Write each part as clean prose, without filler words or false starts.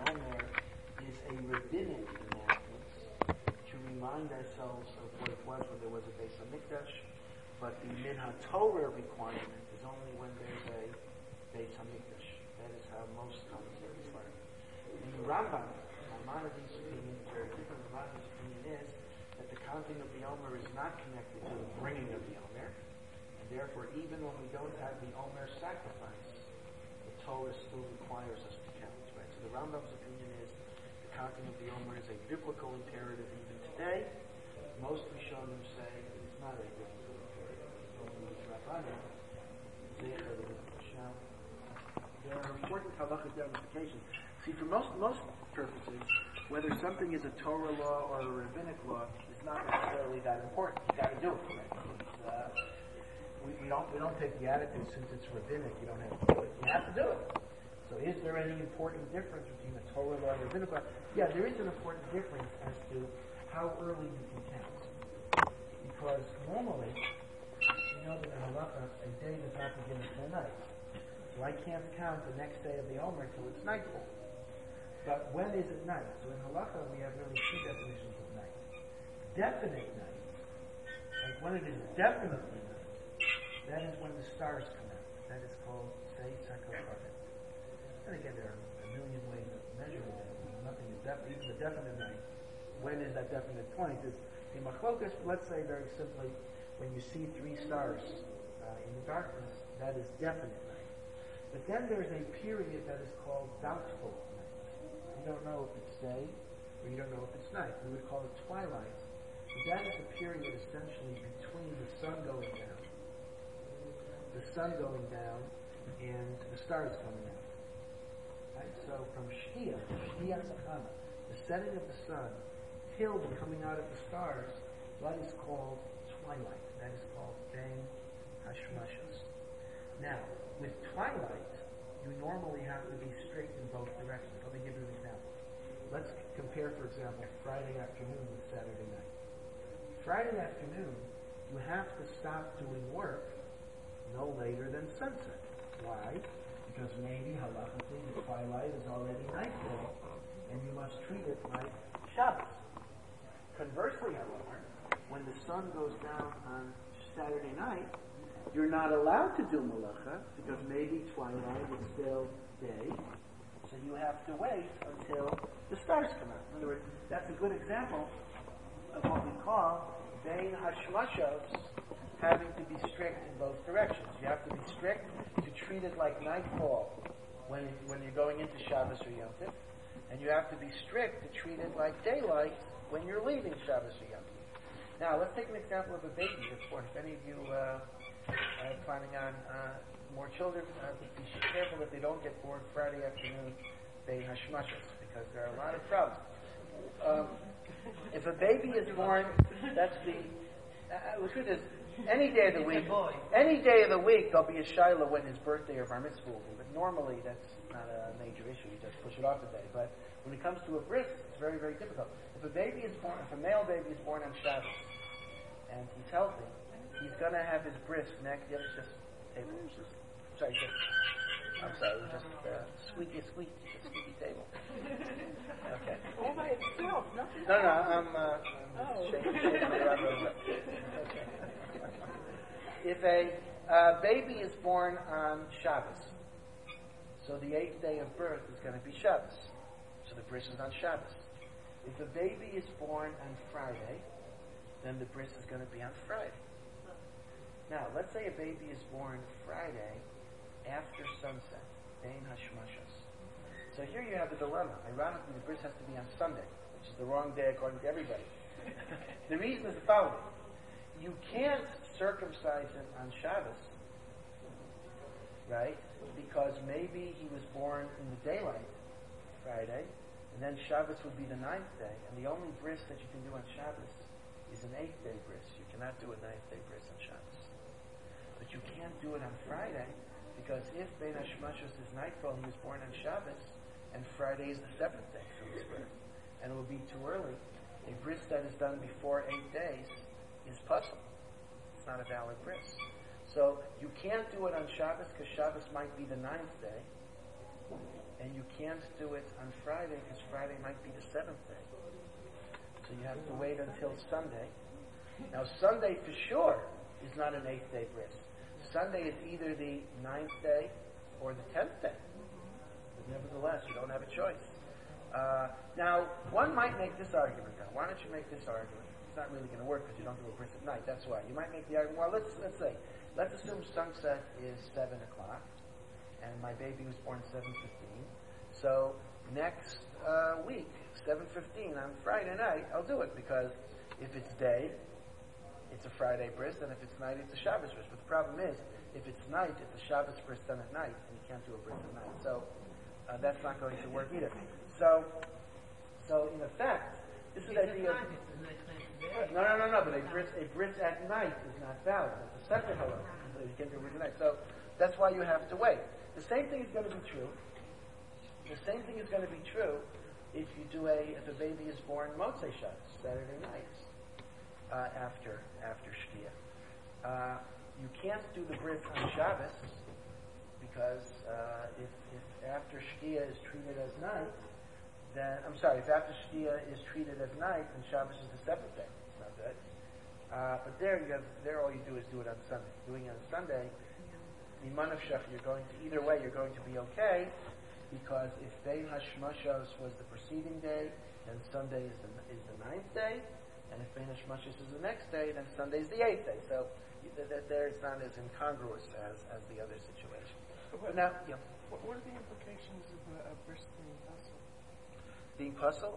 Omer is a rabbinic enactment to remind ourselves of what it was when there was a Beis Hamikdash, but the Min HaTorah requirement is only when there's a Beis Hamikdash. That is how most commentaries learn. The Rambam, Maimonides' opinion, is very different. Maimonides' opinion is that the counting of the Omer is not connected to the bringing of the Omer, and therefore even when we don't have the Omer sacrifice, the Torah still requires us to count. Right? So the Rambam's opinion is the counting of the Omer is a biblical imperative even today. Most Rishonim say it's not a biblical imperative. It's only Rabbanim, Zecher Levish. Now, there are important halachic ramifications. See, for most purposes, whether something is a Torah law or a rabbinic law is not necessarily that important. You got to do it. Right? We don't take the attitude since it's rabbinic, you don't have to do it. You have to do it. So, is there any important difference between a Torah law and a rabbinic law? Yeah, there is an important difference as to how early you can count. Because normally, you know that in halacha, a day does not begin until night. So I can't count the next day of the Omer until it's nightfall. But when is it night? So in halacha, we have really two definitions of night. Definite night, like when it is definitely night, that is when the stars come out. That is called Sei Sakopavet. And again, there are a million ways of measuring that. Nothing is definite. Even the definite night. When is that definite point? Is in machlokas, let's say very simply, when you see three stars in the darkness, that is definite night. But then there's a period that is called doubtful night. You don't know if it's day, or you don't know if it's night. We would call it twilight. But that is a period essentially between the sun going down, and the stars coming out. Right? So from Shkia Sakana, the setting of the sun, till the coming out of the stars, that is called twilight. That is called Ben Hashmashos. Now, with twilight, you normally have to be strict in both directions. Let me give you an example. Let's compare, for example, Friday afternoon with Saturday night. Friday afternoon, you have to stop doing work no later than sunset. Why? Because maybe halachically the twilight is already nightfall, and you must treat it like Shabbos. Conversely, however, when the sun goes down on Saturday night, you're not allowed to do malacha because maybe twilight is still day, so you have to wait until the stars come out. In other words, that's a good example of what we call Bein Hashmashos, having to be strict in both directions. You have to be strict to treat it like nightfall when you're going into Shabbos or Yom Tov, and you have to be strict to treat it like daylight when you're leaving Shabbos or Yom Tov. Now, let's take an example of a baby that's born. If any of you are planning on more children, be careful that they don't get born Friday afternoon, Bein Hashmashos, because there are a lot of problems. If a baby is born, that's the truth is, any day of the week, there'll be a shiloh when his birthday or bar mitzvah will be. But normally, that's not a major issue. You just push it off a day. But when it comes to a bris, it's very, very difficult. If a male baby is born on Shabbos, and he's healthy, he's going to have his bris next. Yeah, it's just table. I'm sorry, we're just squeaky table. Okay. All by itself, nothing. No, I'm shaking around a little bit. Okay. If a baby is born on Shabbos, so the 8th day of birth is going to be Shabbos. So the bris is on Shabbos. If a baby is born on Friday, then the bris is going to be on Friday. Now, let's say a baby is born Friday after sunset, Bein Hashmashos. So here you have a dilemma. Ironically, the bris has to be on Sunday, which is the wrong day according to everybody. The reason is the following. You can't circumcise him on Shabbos, right? Because maybe he was born in the daylight, Friday, and then Shabbos would be the 9th day, and the only bris that you can do on Shabbos is an 8th day bris. You cannot do a 9th day bris on Shabbos. But you can't do it on Friday, because if Bein Hashmashos is nightfall, he was born on Shabbos, and Friday is the 7th day from his birth, and it will be too early. A bris that is done before 8 days is puzzle. It's not a valid bris. So you can't do it on Shabbos because Shabbos might be the 9th day, and you can't do it on Friday because Friday might be the 7th day. So you have to wait until Sunday. Now Sunday for sure is not an 8th day bris. Sunday is either the 9th day or the 10th day. But nevertheless, you don't have a choice. Now, one might make this argument. Now, why don't you make this argument? It's not really going to work because you don't do a bris at night. That's why. You might make the argument, well, let's assume sunset is 7 o'clock, and my baby was born 7:15. So next week, 7:15 on Friday night, I'll do it because if it's day, it's a Friday bris, and if it's night, it's a Shabbos bris. But the problem is, if it's night, it's a Shabbos bris done at night, and you can't do a bris at night. So that's not going to work either. So in effect, this is the idea. No. But a bris at night is not valid. It's a separate halacha. You can't do a bris at night. So that's why you have to wait. The same thing is going to be true. The same thing is going to be true if you do if a baby is born Motzei Shabbos, Saturday night, after Shkia. You can't do the bris on Shabbos because if after Shkia is treated as night, then if after Shkia is treated as night, then Shabbos is the 7th day. It's not good. But there all you do is do it on Sunday. Doing it on Sunday, Iman of Shech, you're going to be okay, because if Bein Hashmashos was the preceding day, then Sunday is the 9th day, and if Bein Hashmashos is the next day, then Sunday is the 8th day. So there it's not as incongruous as the other situation. But now, yeah. What are the implications of a bris being puzzle? Being puzzle?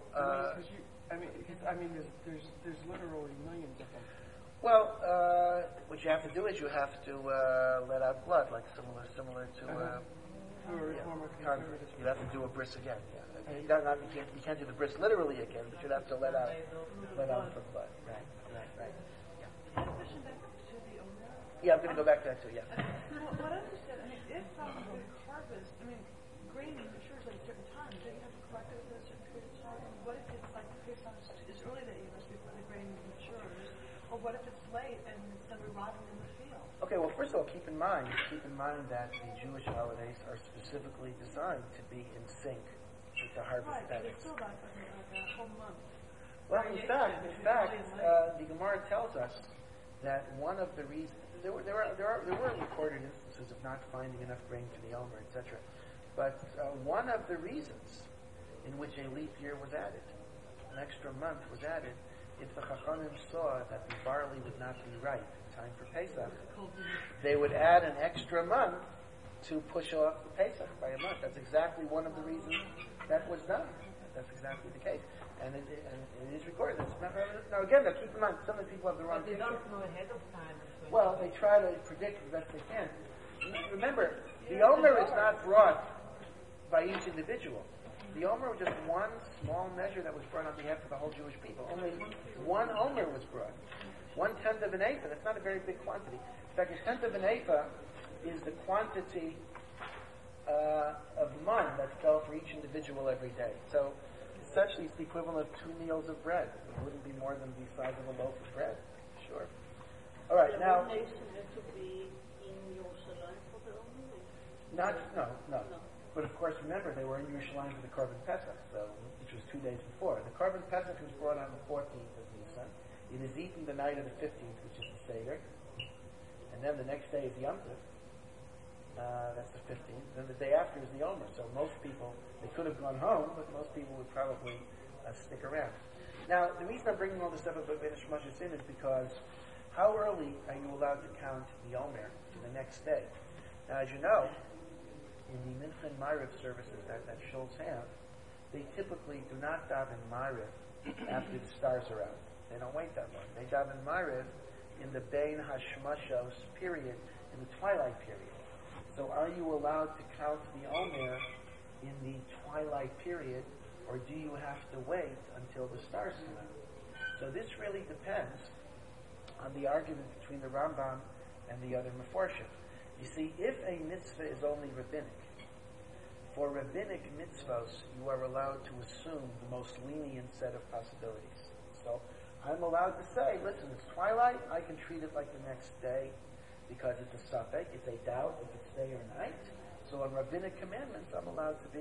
There's literally millions of them. Well, what you have to do is you have to let out blood, like similar to convert. You have to do a bris again. Yeah. You can't do the bris literally again, but you'd have to let out some blood. Right. Yeah. Yeah, I'm going to go back to that too. Yeah. What I understand, if the harvest, grain matures at a certain time, do you have to collect it at a certain period of time? What if it's like Pesach is early that year, before the grain matures, or what if it's late and it's never rotting in the field? Okay, well, first of all, keep in mind that the Jewish holidays are specifically designed to be in sync with the harvest patterns. Right, but it's still like a whole month. Well, in fact, the Gemara tells us that one of the reasons there were recorded instances of not finding enough grain for the Omer, etc. But one of the reasons in which a leap year was added, an extra month was added, if the Chachamim saw that the barley would not be ripe in time for Pesach, they would add an extra month to push off the Pesach by a month. That's exactly one of the reasons that was done. That's exactly the case. And it is recorded. Now again, keep in mind, some of the people have the wrong picture. They don't know ahead of time. Well, they try to predict the best they can. Remember, the Omer is not brought by each individual. The Omer was just one small measure that was brought on behalf of the whole Jewish people. Only one Omer was brought. 1/10 of an ephah. That's not a very big quantity. In fact, 1/10 of an ephah is the quantity of mun that fell for each individual every day. So essentially, it's the equivalent of 2 meals of bread. It wouldn't be more than the size of a loaf of bread. Sure. All right, now. The nation had to be in Yerushalayim for the Omer? No. But of course, remember, they were in Yerushalayim for the Korban Pesach, which was 2 days before. The Korban Pesach was brought on the 14th of Nisan. It is eaten the night of the 15th, which is the Seder. And then the next day is the Yom Tov. That's the 15th. Then the day after is the Omer. So most people, they could have gone home, but most people would probably stick around. Now, the reason I'm bringing all this stuff about Bein Hashmashos in is because how early are you allowed to count the Omer to the next day? Now, as you know, in the Mincha and Ma'ariv services that shuls have, they typically do not daven Ma'ariv after the stars are out. They don't wait that long. They daven Ma'ariv in the Bein Hashmashos period, in the twilight period. So are you allowed to count the Omer in the twilight period, or do you have to wait until the stars come out? So this really depends on the argument between the Rambam and the other Meforshim. You see, if a mitzvah is only rabbinic, for rabbinic mitzvahs, you are allowed to assume the most lenient set of possibilities. So I'm allowed to say, listen, it's twilight, I can treat it like the next day, because it's a suffix, it's a doubt if it's day or night. So on rabbinic commandments, I'm allowed to be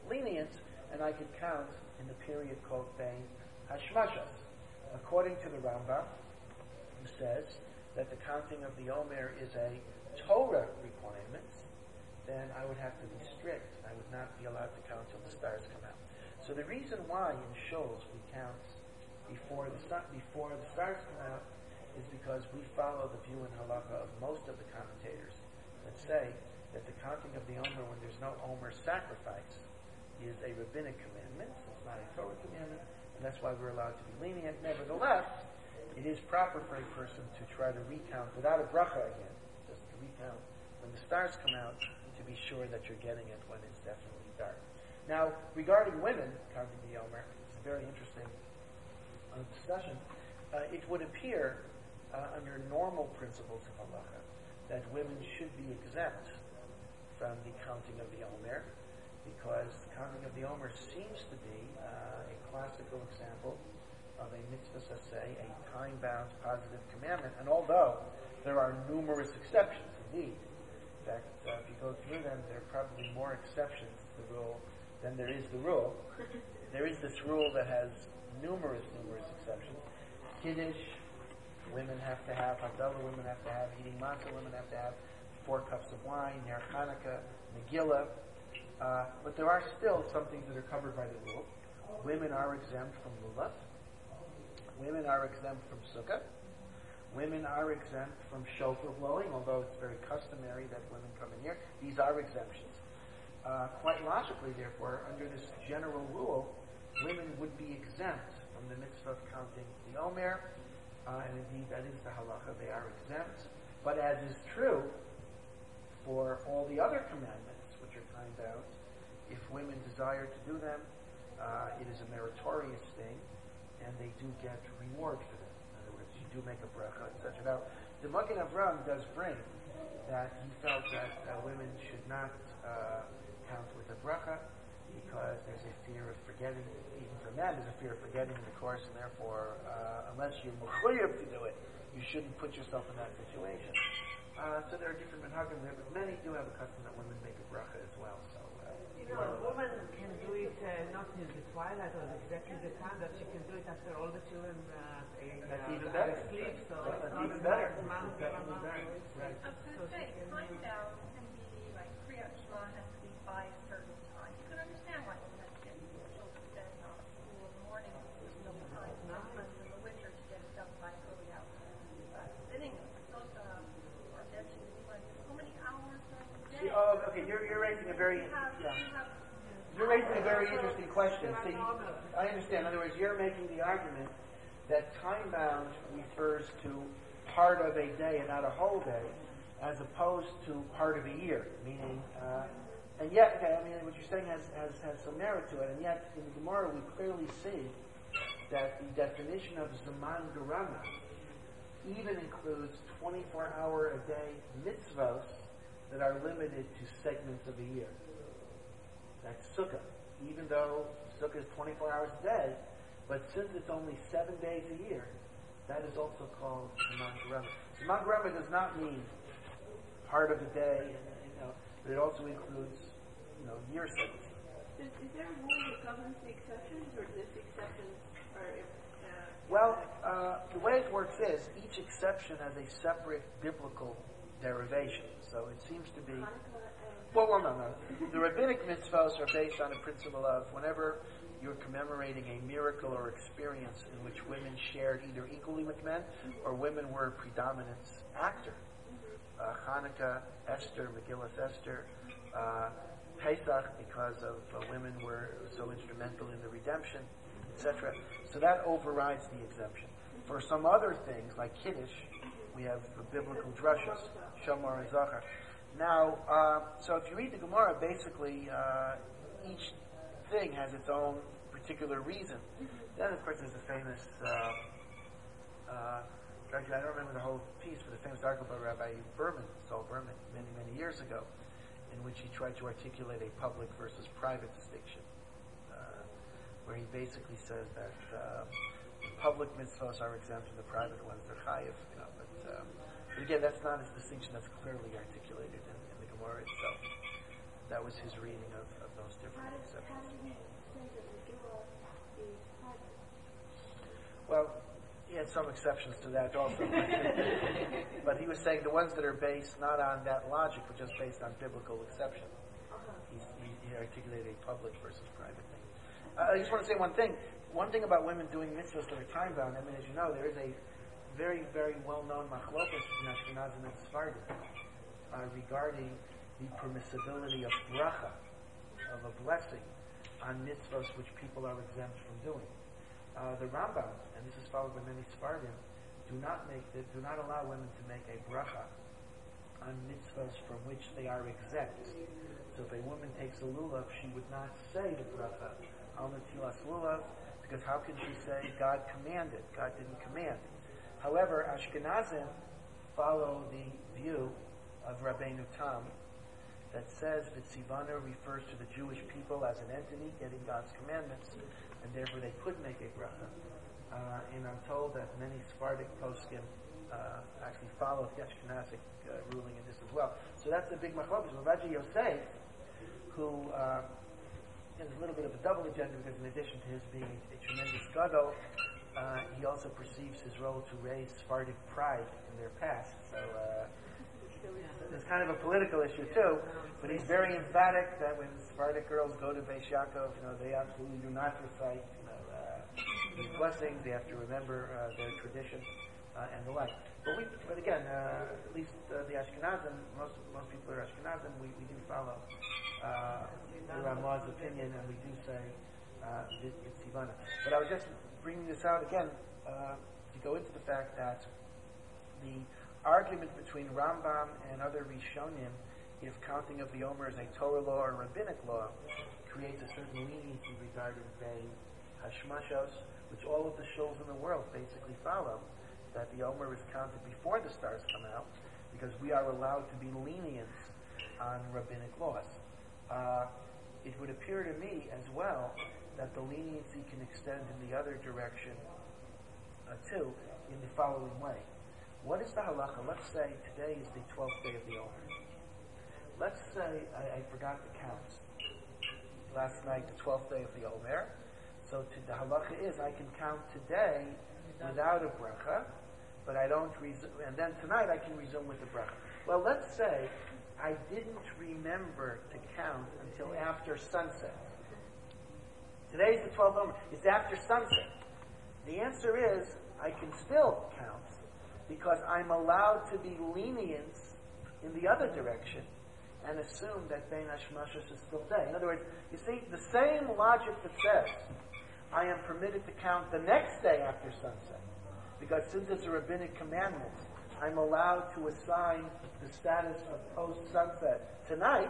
lenient, and I could count in the period called Bein Hashmashas. According to the Rambam, who says that the counting of the Omer is a Torah requirement, then I would have to be strict. I would not be allowed to count till the stars come out. So the reason why in shuls we count before the stars come out is because we follow the view in halacha of most of the commentators that say that the counting of the Omer when there's no Omer sacrifice is a rabbinic commandment. It's not a Torah commandment, and that's why we're allowed to be lenient. Nevertheless, it is proper for a person to try to recount without a bracha again, just to recount when the stars come out to be sure that you're getting it when it's definitely dark. Now, regarding women counting the Omer, it's a very interesting discussion. It would appear under normal principles of halacha that women should be exempt from the counting of the Omer, because counting of the Omer seems to be a classical example of a mitzvah saseh, a time-bound positive commandment. And although there are numerous exceptions, indeed, in fact, if you go through them, there are probably more exceptions to the rule than there is the rule. There is this rule that has numerous exceptions. Kiddush, women have to have, Havdalah, women have to have, eating matzah, women have to have 4 cups of wine, Ner Hanukkah, Megillah. But there are still some things that are covered by the rule. Women are exempt from lulav. Women are exempt from sukkah. Women are exempt from shofar blowing, although it's very customary that women come in here. These are exemptions. Quite logically, therefore, under this general rule, women would be exempt from the mitzvah of counting the Omer, and indeed that is the halacha, they are exempt. But as is true for all the other commandments which are timed out, if women desire to do them, it is a meritorious thing, and they do get reward for them. In other words, you do make a bracha, etc. Now, the Magen Avraham does bring that he felt that women should not count with a bracha because there's a fear of forgetting, even for men, there's a fear of forgetting the course, and therefore, unless you're mechuyev to do it, you shouldn't put yourself in that situation. So there are different minhagim there, but many do have a custom that women make a bracha as well. So, a woman can do it not in the twilight or exactly the time, that she can do it after all the children that's even are better. asleep. So That's it's not even a better. month, That's even better. Right. I was going to say, time down can be like Kriyat Shema has to be by a certain time. You can understand why women have to get children fed off school in the morning. There's no time, sometimes in the winter to get it done by early hours. Sitting or dancing, like how many hours during the day? Okay. You're raising a very You're raising a very interesting question. See, I understand. In other words, you're making the argument that time-bound refers to part of a day and not a whole day, as opposed to part of a year. Meaning, and yet, okay, I mean, what you're saying has some merit to it. And yet, in the Gemara, we clearly see that the definition of Zaman Garama even includes 24-hour-a-day mitzvahs that are limited to segments of a year. That's Sukkah. Even though Sukkah is 24 hours a day, but since it's only 7 days a year, that is also called Zaman Garama. Zaman Garama does not mean part of a day, but it also includes, year segments. Is there a rule that governs the exceptions, or does exceptions are? Well, the way it works is each exception has a separate biblical derivation. So it seems to be. Well, no. The rabbinic mitzvahs are based on a principle of whenever you're commemorating a miracle or experience in which women shared either equally with men or women were a predominant actor. Hanukkah, Esther, Megillas Esther, Pesach, because of women were so instrumental in the redemption, etc. So that overrides the exemption. For some other things, like Kiddush, we have the biblical drushes, Shamar and Zachar. Now, so if you read the Gemara, basically each thing has its own particular reason. Then, of course, there's the famous, I don't remember the whole piece, but the famous article by Rabbi Saul Berman, many years ago, in which he tried to articulate a public versus private distinction, where he basically says that public mitzvahs are exempt and the private ones are chayiv, but again, that's not a distinction that's clearly articulated in the Gemara itself. that was his reading of those different How exceptions. do we say that the Gila is private? Well, he had some exceptions to that also. But he was saying the ones that are based not on that logic, but just based on biblical exception. He articulated a public versus private thing. I just want to say one thing. One thing about women doing mitzvahs that are time-bound, I mean, as you know, there is a very, very well-known machlokas in Ashkenazim and Sephardim regarding the permissibility of bracha, of a blessing, on mitzvahs which people are exempt from doing. The Rambam, and this is followed by many Sephardim, do not allow women to make a bracha on mitzvahs from which they are exempt. So if a woman takes a lulav, she would not say the bracha al netilas lulav, because how can she say God commanded? God didn't command. However, Ashkenazim follow the view of Rabbeinu Tam that says that Tzivana refers to the Jewish people as an entity getting God's commandments, and therefore they could make a bracha. And I'm told that many Sephardic poskim actually follow the Ashkenazic ruling in this as well. So that's a big machlokes. Ravaji Yosef, who has a little bit of a double agenda, because in addition to his being a tremendous gadol, he also perceives his role to raise Sephardic pride in their past. So it's kind of a political issue too, but he's very emphatic that when Sephardic girls go to Beis Yaakov, they absolutely do not recite these blessings. They have to remember their tradition and the like. But again, at least the Ashkenazim, most people are Ashkenazim. We do follow the Ramah's opinion, and we do say Tzivana. But I was just bringing this out again to go into the fact that the argument between Rambam and other Rishonim, if counting of the Omer is a Torah law or rabbinic law, creates a certain leniency regarding Bein Hashmashos, which all of the shuls in the world basically follow, that the Omer is counted before the stars come out, because we are allowed to be lenient on rabbinic laws. It would appear to me as well that the leniency can extend in the other direction too, in the following way. What is the halacha? Let's say today is the 12th day of the Omer. Let's say I forgot the counts. Last night, the 12th day of the Omer. So the halacha is I can count today without a bracha, but I don't resume, and then tonight I can resume with the bracha. Well, let's say I didn't remember to count until after sunset. Today's the 12th Omer. It's after sunset. The answer is I can still count, because I'm allowed to be lenient in the other direction and assume that Bein Hashmashos is still day. In other words, you see, the same logic that says I am permitted to count the next day after sunset, because since it's a rabbinic commandment, I'm allowed to assign the status of post-sunset tonight.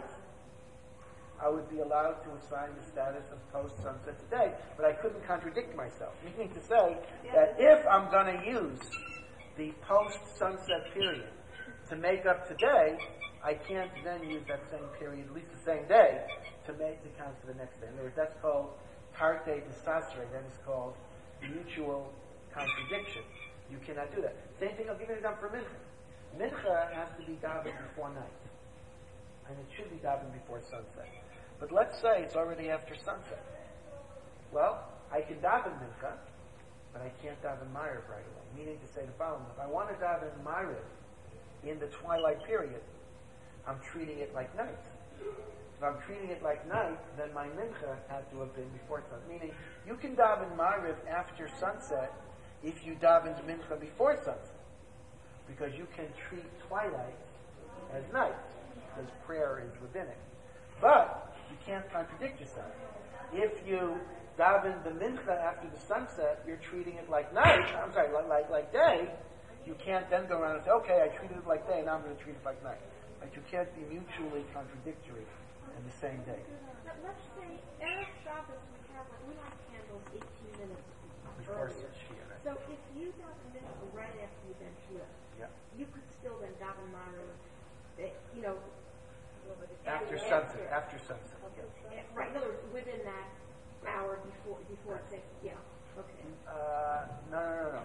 I would be allowed to assign the status of post-sunset today, but I couldn't contradict myself. Meaning to say that if I'm going to use the post-sunset period to make up today, I can't then use that same period, at least the same day, to count for the next day. In other words, that's called tarte desasre. That is called mutual contradiction. You cannot do that. Same thing, I'll give you an example for Mincha. Mincha has to be davened before night. And it should be davened before sunset. But let's say it's already after sunset. Well, I can daven Mincha, but I can't daven Ma'ariv right away. Meaning to say the following: if I want to daven Ma'ariv in the twilight period, I'm treating it like night. If I'm treating it like night, then my Mincha had to have been before sunset. Meaning, you can daven Ma'ariv after sunset if you daven Mincha before sunset, because you can treat twilight as night, because prayer is rabbinic. But you can't contradict yourself. If you daven the Mincha after the sunset, you're treating it like night. I'm sorry, like day. You can't then go around and say, okay, I treated it like day, now I'm going to treat it like night. Like, you can't be mutually contradictory in the same day. But let's say Erev Shabbos we have candles 18 minutes Before earlier. Shia, right? So if you daven Mincha right after you ben Shia, you could still then daven Ma'ariv, After sunset. After sunset. Okay. Right. In other words, within that hour before it's okay. No.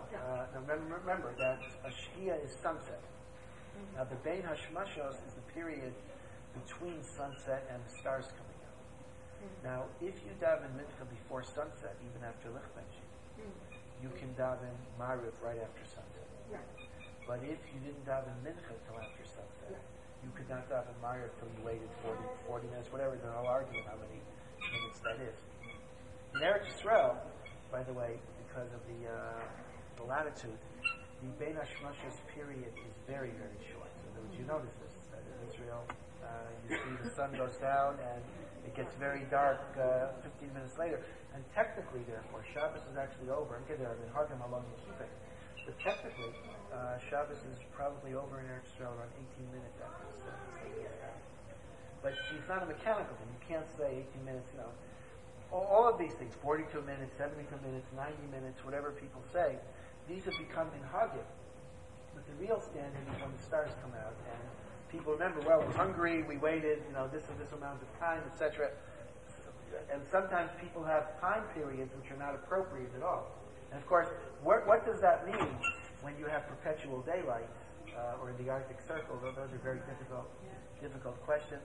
Remember that a Shkia is sunset. Now, the Bein Hashmashos is the period between sunset and the stars coming out. Now, if you daven mincha before sunset, even after lichbenching, you can daven Mariv right after sunset. Right. But if you didn't daven mincha till after sunset, you could not daven Mariv till you waited 40 minutes, whatever. They're all arguing how many minutes that is. In Eretz Yisrael, by the way, because of the latitude, the Bein HaShmashos period is very, very short. So that you notice this, that in Israel, you see the sun goes down and it gets very dark 15 minutes later. And technically, therefore, Shabbos is actually over. I'm kidding, I mean, hard how long you keep it. But technically, Shabbos is probably over in Eretz Yisrael around 18 minutes after the sun goes down. But it's not a mechanical thing. You can't say 18 minutes, All of these things, 42 minutes, 72 minutes, 90 minutes, whatever people say, these have become minhagim. But the real standard is when the stars come out, and people remember, well, we're hungry, we waited, this and this amount of time, etc. And sometimes people have time periods which are not appropriate at all. And of course, what does that mean when you have perpetual daylight, or in the Arctic Circle? Those are very difficult questions.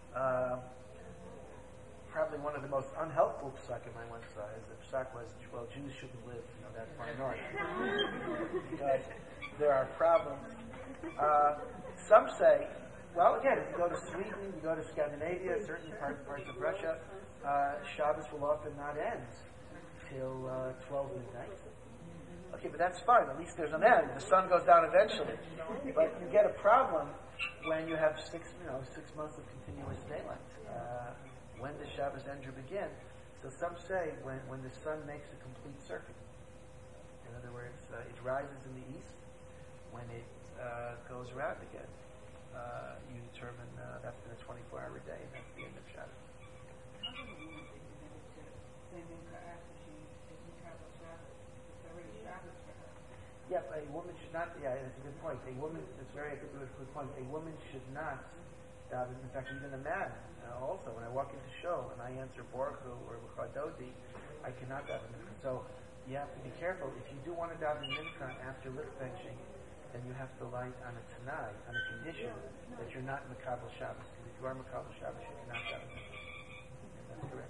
Probably one of the most unhelpful psakim I once saw is the psak was, well, Jews shouldn't live that far north because there are problems. Some say, well, again, if you go to Sweden, you go to Scandinavia, certain parts of Russia, Shabbos will often not end till 12 midnight. Okay, but that's fine. At least there's an end. The sun goes down eventually. But you get a problem when you have 6 months of continuous daylight. When does Shabbos Endra begin? So some say when the sun makes a complete circuit. In other words, it rises in the east. When it goes around again, you determine that's been a 24-hour day, and that's the end of Shabbos. Yeah, a woman should not. Yeah, it's a good point. A woman. It's very good point. A woman should not. In fact, even a man. Also, when I walk into show and I answer Baruch or Chadodi, I cannot daven mincha. So you have to be careful. If you do want to daven mincha after lichbenching, then you have to light on a tanai, on a condition that you're not Makabel Shabbos. Because if you are Makabel Shabbos, you cannot daven mincha. That's correct.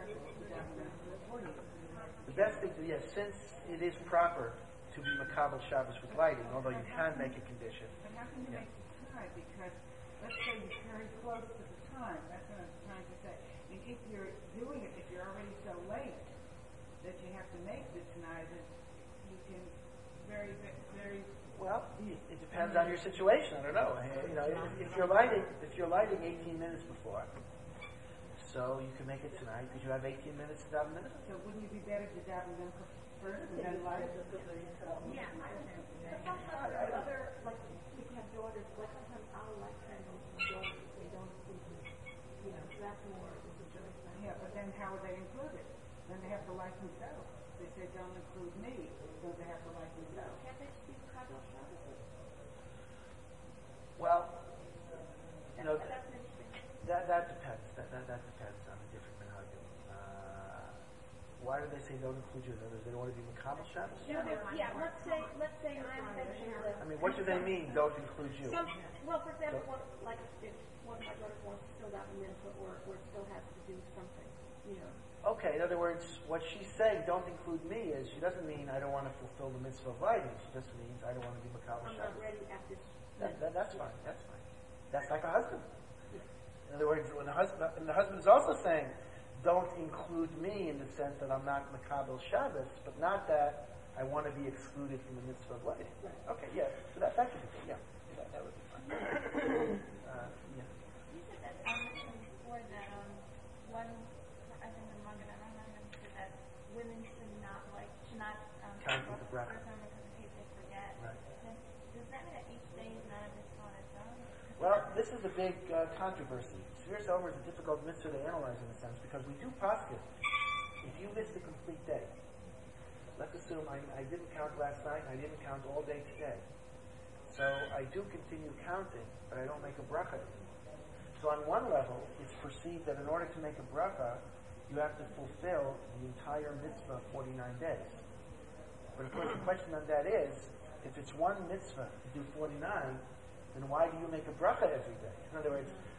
The best thing to do, since it is proper to be Makabel Shabbos with lighting, although you can make a condition. But how can you make it tonight? Because let's say you're very close to the time. That's what I'm trying to say. And if you're doing it, if you're already so late that you have to make the tonight, that you can very. Well, it depends on your situation. I don't know. If you're lighting 18 minutes before, so you can make it tonight because you have 18 minutes to daven mincha. So wouldn't it be better to daven them first and then light? Yeah, I don't know. But sometimes other, like, if you have daughters, like sometimes I'll like candles and daughters, they don't include, so that's more of a choice. Yeah, but then how would they include it? Then they have to light themselves. They say don't include me, so they have to light themselves. Can't they speak Kadol Shabbos? Well, That's interesting. that depends. That depends on the different minhagim. Why do they say don't include you? In others, they don't want to be Makabel Shabbos? Yeah, let's say my intention was. I mean, what do they mean? Don't include you. Well, for example, if one of my daughters wants to still daven mincha or still has to do something, Okay, in other words, what she's saying, don't include me, is she doesn't mean I don't want to fulfill the mitzvah of lighting. She just means I don't want to be Makabel I'm Shabbos. not ready at this. That's fine. That's like a husband. In other words, when the husband is also saying, don't include me in the sense that I'm not Makabel Shabbos, but not that I want to be excluded from the mitzvah of lighting. Right. Okay, yeah. So that could be good. Yeah, that would be fine. Yeah. You said that before that one, I think the Magen Avraham said that women should not Count with the bracha. because in case they forget. Right. Does that mean that each day is not a mitzvah on its own? Well, this is a big controversy. Sefiras Omer is a difficult mitzvah to analyze in a sense because we do paskin. If you miss the complete day, let's assume I didn't count last night and I didn't count all day today. So I do continue counting, but I don't make a bracha. So on one level, it's perceived that in order to make a bracha, you have to fulfill the entire mitzvah 49 days. But of course the question on that is, if it's one mitzvah to do 49, then why do you make a bracha every day? In other words,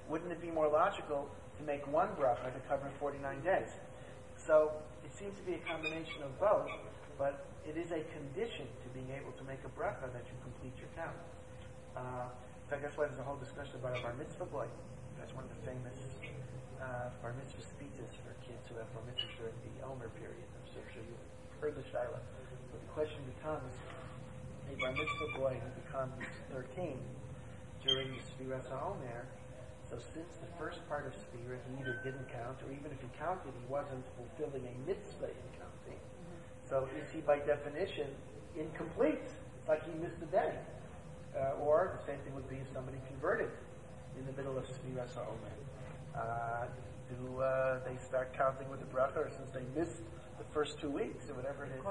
wouldn't it be more logical to make one bracha to cover 49 days? So it seems to be a combination of both, but it is a condition to being able to make a bracha that you complete your count. In fact, that's why there's a whole discussion about a bar mitzvah boy. That's one of the famous bar mitzvah speeches for kids who have bar mitzvahs during the Omer period. I'm so sure you've heard the Shaila. But the question becomes, a bar mitzvah boy who becomes 13 during the Sfiras HaOmer, so since the first part of Sfira he either didn't count, or even if he counted, he wasn't fulfilling a mitzvah in counting. So is he by definition incomplete? It's like he missed a day. Or the same thing would be if somebody converted in the middle of Sfiras HaOmer. Do they start counting with the bracha, or since they missed the first 2 weeks, or whatever it is?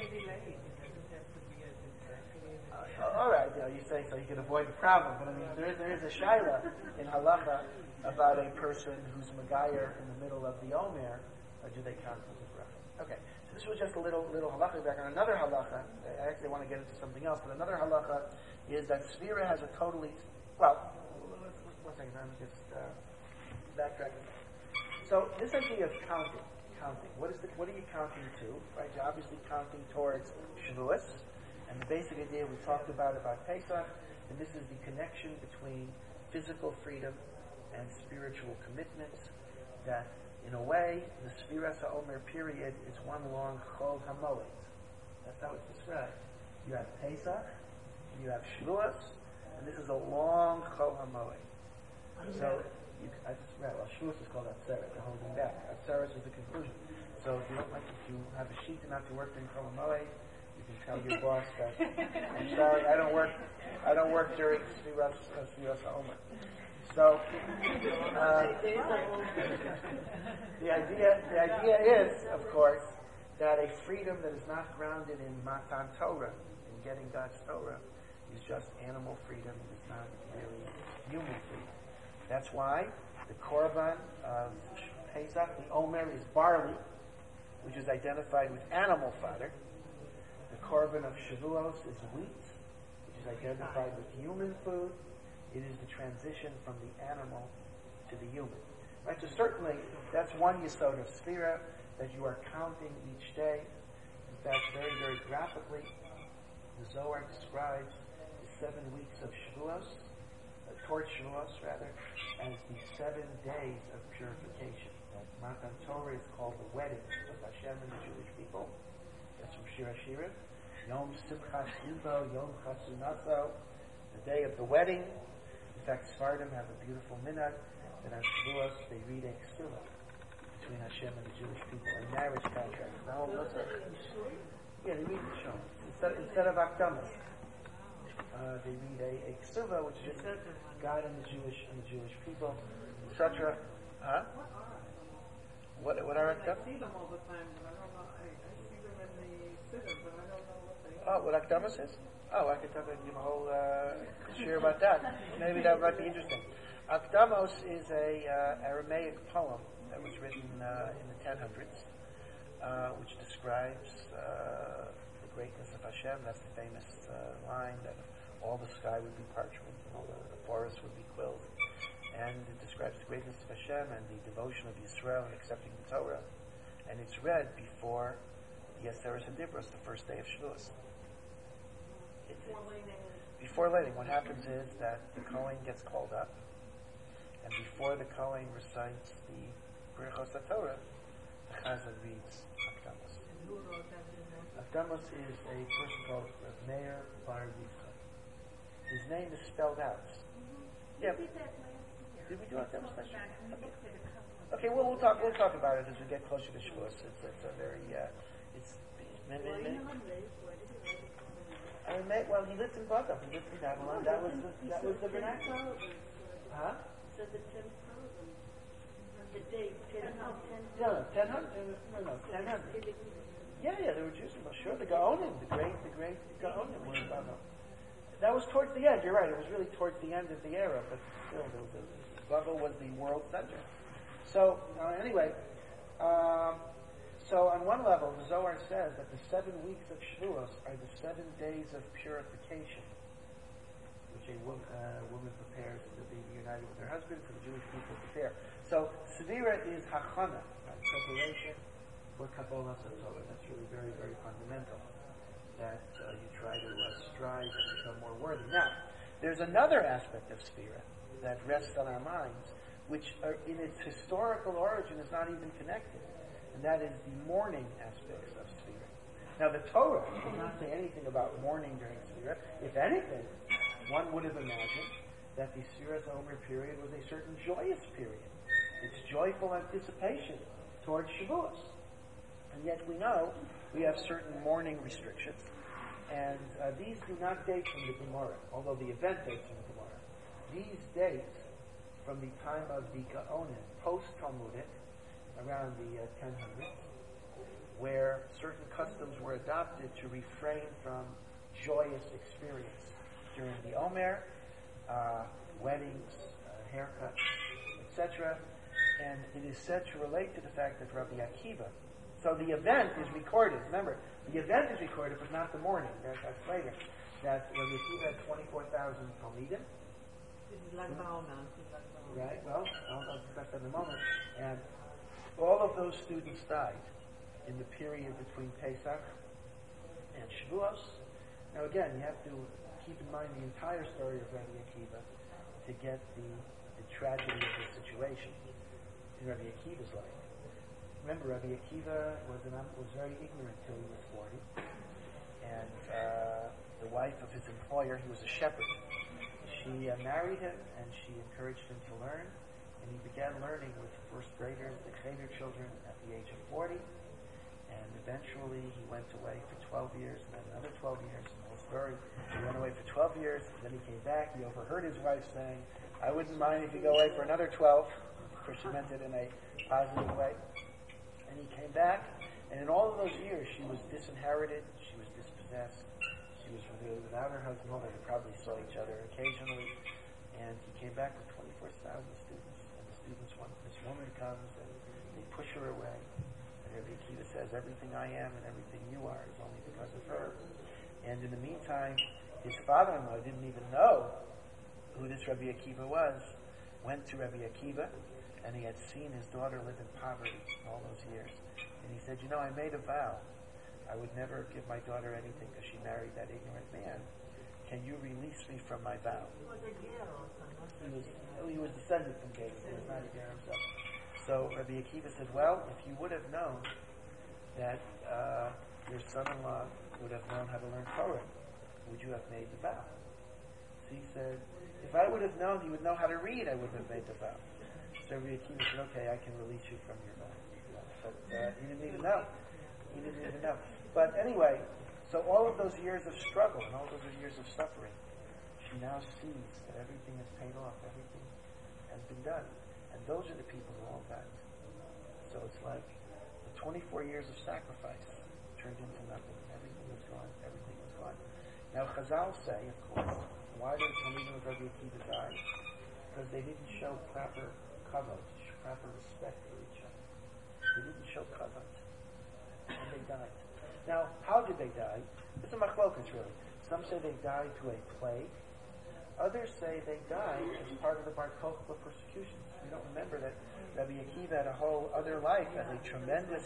All right, you say so you can avoid the problem, but I mean, there is a shaila in halacha about a person who's magayer in the middle of the Omer, or do they count as a bracha? Okay, so this was just a little halacha background. Another halacha, I actually want to get into something else, but another halacha is that Sfira has a totally, well, one second, let me just backtrack. So this idea of counting, what are you counting to? Right, you're obviously counting towards Shavuos. And the basic idea we talked about Pesach, and this is the connection between physical freedom and spiritual commitments, that in a way, the Sfiras HaOmer period is one long Chol HaMoed. That's how it's described. You have Pesach, you have Shavuos, and this is a long Chol HaMoed. So, Shavuos is called Atzeret, the holding back. Atzeret is the conclusion. So if you have a sheet not to work in Chol HaMoed, you can tell your boss that I'm sorry, I don't work during Sfiras HaOmer. So the idea is, of course, that a freedom that is not grounded in Matan Torah, in getting God's Torah, is just animal freedom. It's not really human freedom. That's why the korban of Pesach, the Omer, is barley, which is identified with animal fodder. The korban of Shavuos is wheat, which is identified with human food. It is the transition from the animal to the human. Right? So certainly, that's one yesod of Sfira, that you are counting each day. In fact, very, very graphically, the Zohar describes the 7 weeks of Shavuos, towards Shavuos rather, as the 7 days of purification. Matan Torah is called the wedding of Hashem and the Jewish people. That's from Shir HaShirim. Yom Simchas Yubo, Yom Chasunaso, the day of the wedding. In fact, Sfardim have a beautiful minhag that on Shavuos they read a ksila between Hashem and the Jewish people, a marriage contract. The whole Musar. Yeah, they read the show. Instead of Akdamas. They read a ksila, which is God and the Jewish people, etc. Huh? What are Akdamas? I see them all the time, but I don't know. I see them in the siddur, but I don't know what they Oh, what Akdamas is? Oh, I could give a whole share about that. Maybe that might be interesting. Akdamos is a Aramaic poem that was written in the 1000s, which describes the greatness of Hashem. That's the famous line that all the sky would be parchment, and all the forest would be quills. And it describes the greatness of Hashem and the devotion of Yisrael in accepting the Torah. And it's read before the Aseret HaDibros, the first day of Shavuos. Before leining, what happens is that the Kohen gets called up, and before the Kohen recites the Birchos HaTorah, the Chazan reads Akdamos. Akdamos is a person called Rav Meir Bar Yitzchak. His name is spelled out. Yeah. Did we do Akdamos last year? Okay, well we'll talk about it as we get closer to Shavuos. It's a very well, he lived in Baghdad. He lived in Babylon. That was the vernacular. Huh? So the 10,000, the day, 10,000. No, 1000. Yeah, they were Jews. Sure, the Gaonim, the great Gaonim were in Babylon. That was towards the end. You're right. It was really towards the end of the era, but still, Babel was the world center. So anyway. So on one level, the Zohar says that the 7 weeks of Shavuos are the 7 days of purification, which a woman prepares to be united with her husband, for the Jewish people prepare. So Sevira is hachana, right? Preparation for Kabbalah Torah. That's really very, very fundamental. That you try to strive and become more worthy. Now, there's another aspect of Sefira that rests on our minds, which in its historical origin is not even connected, and that is the mourning aspects of Sefira. Now, the Torah does not say anything about mourning during Sefira. If anything, one would have imagined that the Sefira Omer period was a certain joyous period. It's joyful anticipation towards Shavuos. And yet we know we have certain mourning restrictions, and these do not date from the Gemara, although the event dates from the Gemara. These date from the time of the Gaonim, post-Talmudic, around the 1000s, where certain customs were adopted to refrain from joyous experience during the Omer, weddings, haircuts, etc. And it is said to relate to the fact that Rabbi Akiva, so the event is recorded. Remember, the event is recorded, but not the mourning. That's later. That Rabbi Akiva had 24,000 Talmidim. This is like Baal. Right, well, I'll discuss that in a moment. And all of those students died in the period between Pesach and Shavuos. Now again, you have to keep in mind the entire story of Rabbi Akiva to get the tragedy of the situation in Rabbi Akiva's life. Remember, Rabbi Akiva was very ignorant till he was 40, and the wife of his employer, he was a shepherd. She married him, and she encouraged him to learn, and he began learning with first graders, the Cheder children, at the age of 40, and eventually he went away for 12 years, and then another 12 years, and the whole story. He went away for 12 years, and then he came back. He overheard his wife saying, "I wouldn't mind if you go away for another 12, of course, she meant it in a positive way. And he came back, and in all of those years, she was disinherited, she was dispossessed, she was without her husband, although they probably saw each other occasionally, and he came back with 24,000 students, and the students want, this woman comes, and they push her away, and Rabbi Akiva says, everything I am and everything you are is only because of her. And in the meantime, his father-in-law didn't even know who this Rabbi Akiva was, went to Rabbi Akiva, and he had seen his daughter live in poverty all those years. And he said, I made a vow. I would never give my daughter anything because she married that ignorant man. Can you release me from my vow? He was a Ger also. He was descended from Ger. He was not a Ger himself. So Rabbi Akiva said, well, if you would have known that your son-in-law would have known how to learn Torah, would you have made the vow? So he said, if I would have known he would know how to read, I wouldn't have made the vow. So Rabbi Akiva said, okay, I can release you from your vow. But he didn't even know. He didn't even know. But anyway, so all of those years of struggle and all those years of suffering, she now sees that everything is paid off, everything has been done. And those are the people who all died. So it's like the 24 years of sacrifice turned into nothing. Everything was gone. Everything was gone. Now Chazal say, of course, why did Talmidim of Rabbi Akiva die? Because they didn't show proper kavod, proper respect for each other. They didn't show kavod. And they died. Now, how did they die? It's a machlokas, really. Some say they died to a plague. Others say they died as part of the Bar Kokhba persecutions. We don't remember that Rabbi Akiva had a whole other life as a tremendous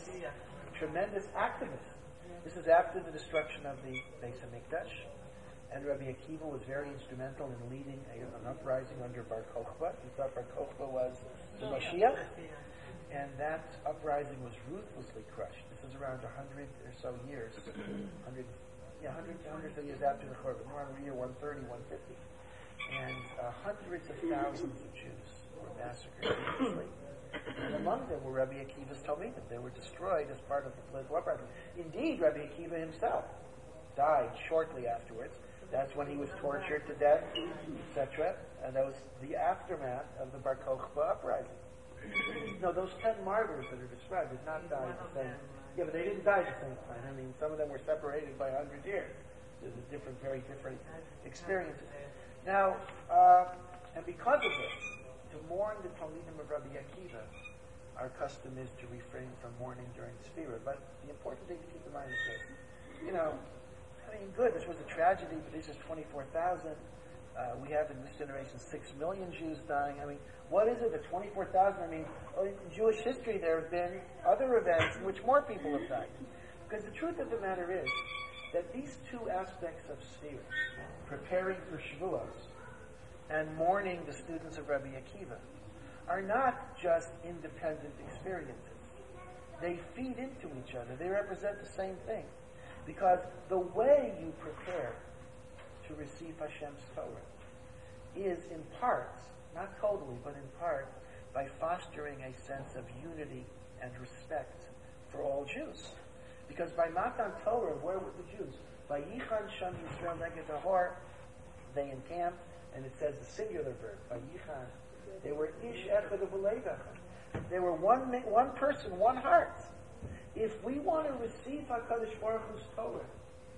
activist. This is after the destruction of the Beis HaMikdash. And Rabbi Akiva was very instrumental in leading an uprising under Bar Kokhba. He thought Bar Kokhba was the Mashiach. And that uprising was ruthlessly crushed. This is around 100 or so years. 100 or so years after the Churban, around the year 130, 150. And hundreds of thousands of Jews were massacred ruthlessly. And among them were Rabbi Akiva's Talmidim. They were destroyed as part of the political uprising. Indeed, Rabbi Akiva himself died shortly afterwards. That's when he was tortured to death, etc. And that was the aftermath of the Bar Kokhba uprising. No, those 10 martyrs that are described did not die at the same time. Yeah, but they didn't die at the same time. I mean, some of them were separated by 100 years. There's very different experiences. Now, and because of this, to mourn the Talmidim of Rabbi Akiva, our custom is to refrain from mourning during Sefira. But the important thing to keep in mind is this. Good, this was a tragedy, but this is 24,000. We have in this generation 6 million Jews dying. I mean, what is it? The 24,000? I mean, in Jewish history there have been other events in which more people have died. Because the truth of the matter is that these two aspects of Sfira, preparing for Shavuos and mourning the students of Rabbi Akiva, are not just independent experiences. They feed into each other. They represent the same thing. Because the way you prepare to receive Hashem's Torah is in part, not totally, but in part, by fostering a sense of unity and respect for all Jews. Because by Matan Torah, where were the Jews? By Yichan Sham Yisrael Neged Ahor, they encamped, and it says the singular verb, by Yichan. They were Ish Echad U'B'Lev Echad. They were one person, one heart. If we want to receive HaKadosh Baruch Hu's Torah,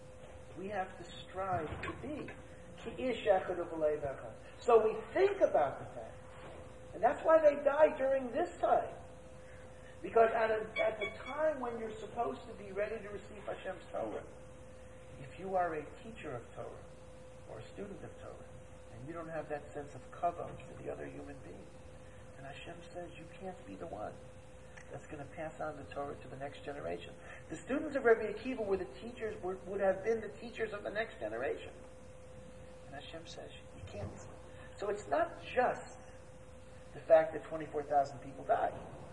we have to strive to be Ki Ish Echad U'B'Lev Echad. So we think about the fact, and that's why they died during this time. Because at the time when you're supposed to be ready to receive Hashem's Torah, if you are a teacher of Torah or a student of Torah, and you don't have that sense of kavod for the other human being, then Hashem says you can't be the one that's going to pass on the Torah to the next generation. The students of Rabbi Akiva were the teachers, would have been the teachers of the next generation. And Hashem says you can't. So it's not just the fact that 24,000 people died.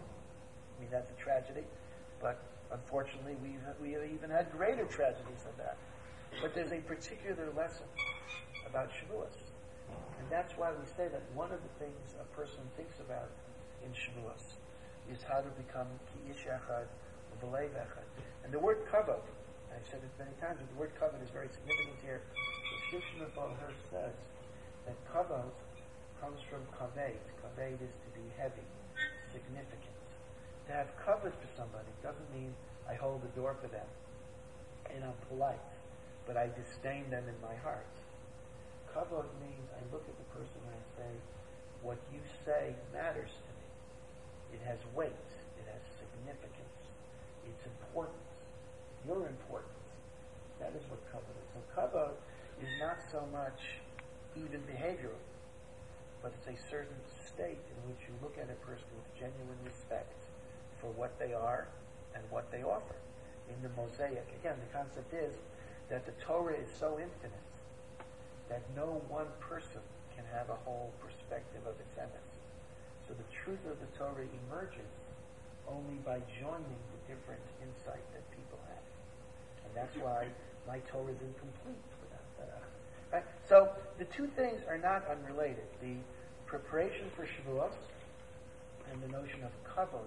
I mean, that's a tragedy, but unfortunately we have even had greater tragedies than that. But there's a particular lesson about Shavuos. And that's why we say that one of the things a person thinks about in Shavuos is how to become Ki Ish Echad U'B'Lev Echad. And the word kavod, I've said it many times, but the word kavod is very significant here. The Shishna Hirsch says that kavod comes from kaved. Kaved is to be heavy, significant. To have kavod for somebody doesn't mean I hold the door for them and I'm polite, but I disdain them in my heart. Kavod means I look at the person and I say, what you say matters to me. It has weight. It has significance. It's important. You're important. That is what kavod is. So kavod is not so much even behavioral, but it's a certain state in which you look at a person with genuine respect for what they are and what they offer. In the Mosaic, again, the concept is that the Torah is so infinite that no one person can have a whole perspective of its emes. So the truth of the Torah emerges only by joining the different insight that people have. And that's why my Torah is incomplete without that. Right? So the two things are not unrelated. The preparation for Shavuos and the notion of kavod,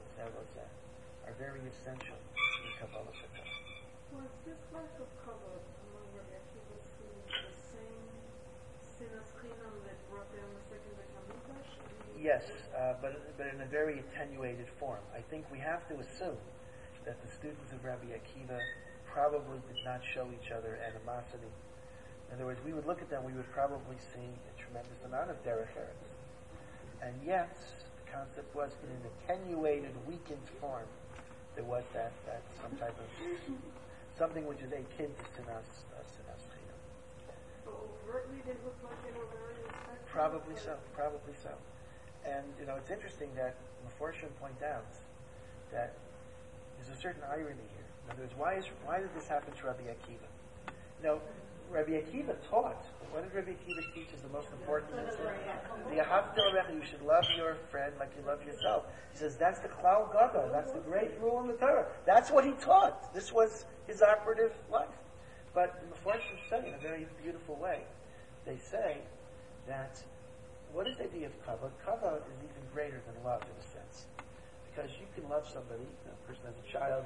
are very essential in Kabbalah Satah. Was this lack of kavod among Rabbi Akiva's students the same sinas chinam that brought down the second Beit HaMikdash? Yes, but in a very attenuated form. I think we have to assume that the students of Rabbi Akiva probably did not show each other animosity. In other words, we would look at them, we would probably see a tremendous amount of derech eretz. And yet, the concept was in an attenuated, weakened form, there was that some type of something which is akin to sinas chinam. So overtly they look like they were very respectful? Probably so. And, it's interesting that Meforshim point out that there's a certain irony here. In other words, why did this happen to Rabbi Akiva? Rabbi Akiva taught. What did Rabbi Akiva teach is the most important thing? The Ahavta L'Recha, you should love your friend like you love yourself. He says that's the Klal Gadol, that's the great rule in the Torah. That's what he taught. This was his operative life. But the Meforshim say in a very beautiful way, they say that what is the idea of kavod? Kavod is even greater than love in a sense. Because you can love somebody, a person has a child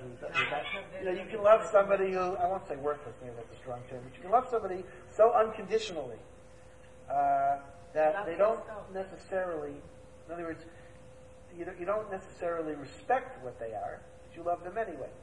you can love somebody who, I won't say worthless, maybe that's a strong term, but you can love somebody so unconditionally that they don't necessarily, in other words, you don't necessarily respect what they are, but you love them anyway.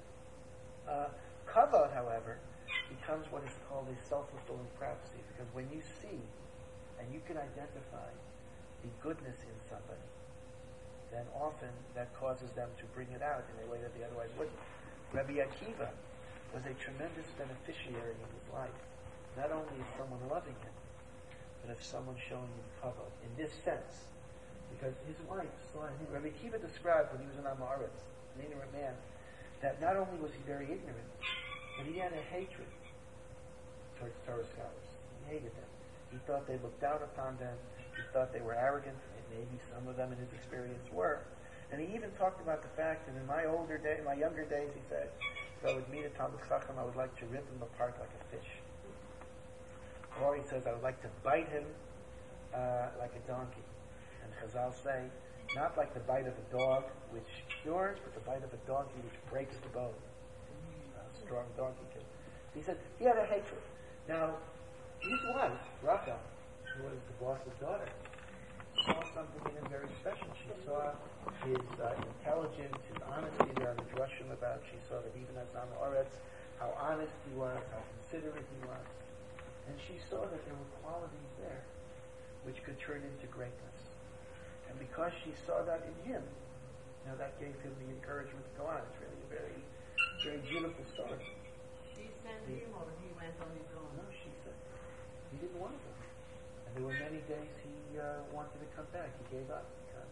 Kavod, however, becomes what is called a self-fulfilling prophecy, because when you see and you can identify the goodness in somebody, then often that causes them to bring it out in a way that they otherwise wouldn't. Rabbi Akiva was a tremendous beneficiary in his life, not only of someone loving him, but than if someone's showing you kavod in this sense. Because his wife saw him. Rabbi Akiva described when he was in Amaretz, an ignorant man, that not only was he very ignorant, but he had a hatred towards Torah scholars. He hated them. He thought they looked down upon them. He thought they were arrogant, and maybe some of them in his experience were. And he even talked about the fact that in my younger days, he said, if I would meet a Talmid Chacham, I would like to rip him apart like a fish. Or he says, I would like to bite him like a donkey. And Chazal say, not like the bite of a dog, which cures, but the bite of a donkey, which breaks the bone. A strong donkey kill. He said, he had a hatred. Now, his wife, Rachel, who was the boss's daughter, saw something in him very special. She saw his intelligence, his honesty. There are Midrashim about. She saw that even as Am Haaretz, how honest he was, how considerate he was. And she saw that there were qualities there which could turn into greatness. And because she saw that in him, that gave him the encouragement to go on. It's really a very, very beautiful story. She sent him or he went on his own? No, she said he didn't want to go. And there were many days he wanted to come back. He gave up because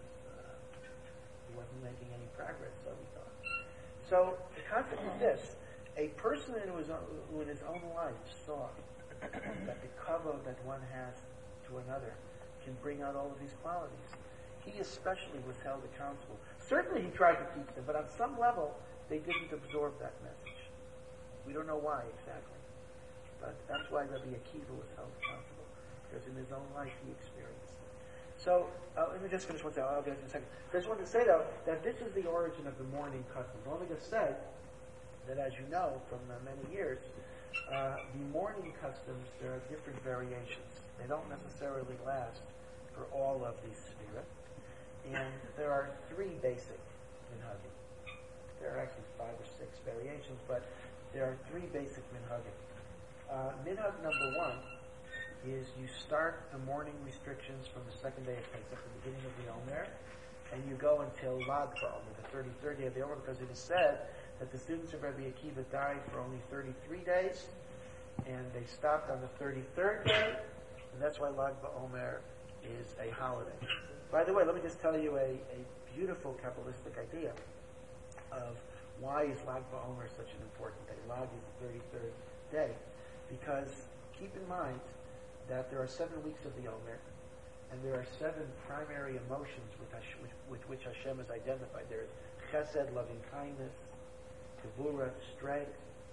he wasn't making any progress, so he thought. So the concept is this. A person who in his own life saw that the kavod that one has to another can bring out all of these qualities. He especially was held accountable. Certainly he tried to teach them, but on some level they didn't absorb that message. We don't know why exactly. But that's why Rabbi Akiva was held accountable, because in his own life he experienced it. So, let me just finish one thing. I'll get it in a second. I just wanted to say, though, that this is the origin of the mourning custom. Let me just say that, as you know from many years, the mourning customs, there are different variations. They don't necessarily last for all of these spheres. And there are three basic minhagim. There are actually 5 or 6 variations, but there are 3 basic minhagim. Minhag number 1 is you start the mourning restrictions from the second day of Pesach, the beginning of the Omer, and you go until Lag BaOmer, the 33rd day of the Omer, because it is said that the students of Rabbi Akiva died for only 33 days, and they stopped on the 33rd day, and that's why Lag BaOmer is a holiday. By the way, let me just tell you a beautiful Kabbalistic idea of why is Lag BaOmer such an important day. Lag is the 33rd day, because keep in mind that there are 7 weeks of the Omer, and there are 7 primary emotions with which Hashem is identified. There is Chesed, loving kindness, Gevurah, strength,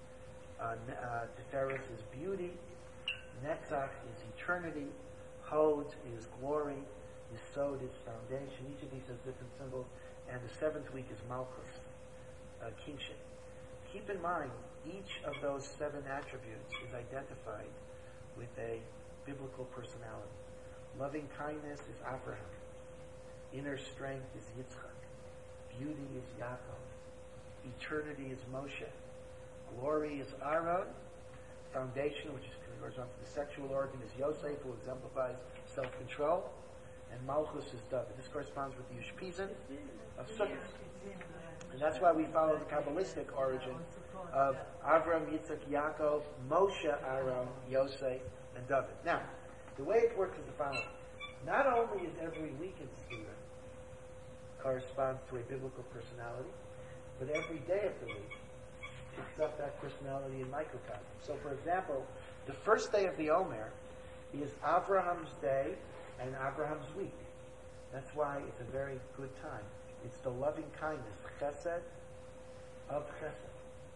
Tiferes is beauty, Netzach is eternity, Hod is glory, Yesod is foundation. Each of these has different symbols, and the 7th week is Malchus, kingship. Keep in mind, each of those 7 attributes is identified with a biblical personality. Loving kindness is Abraham. Inner strength is Yitzchak. Beauty is Yaakov. Eternity is Moshe. Glory is Aaron. Foundation, which corresponds to the sexual organ, is Yosef, who exemplifies self-control. And Malchus is David. This corresponds with the Ushpizin of Sukkot. And that's why we follow the Kabbalistic origin of Avram, Yitzchak, Yaakov, Moshe, Aaron, Yosef, and David. Now, the way it works is the following. Not only is every week in Sefira corresponds to a biblical personality, but every day of the week picks up that personality in microcosm. So, for example, the first day of the Omer is Abraham's day and Abraham's week. That's why it's a very good time. It's the loving kindness, chesed of chesed.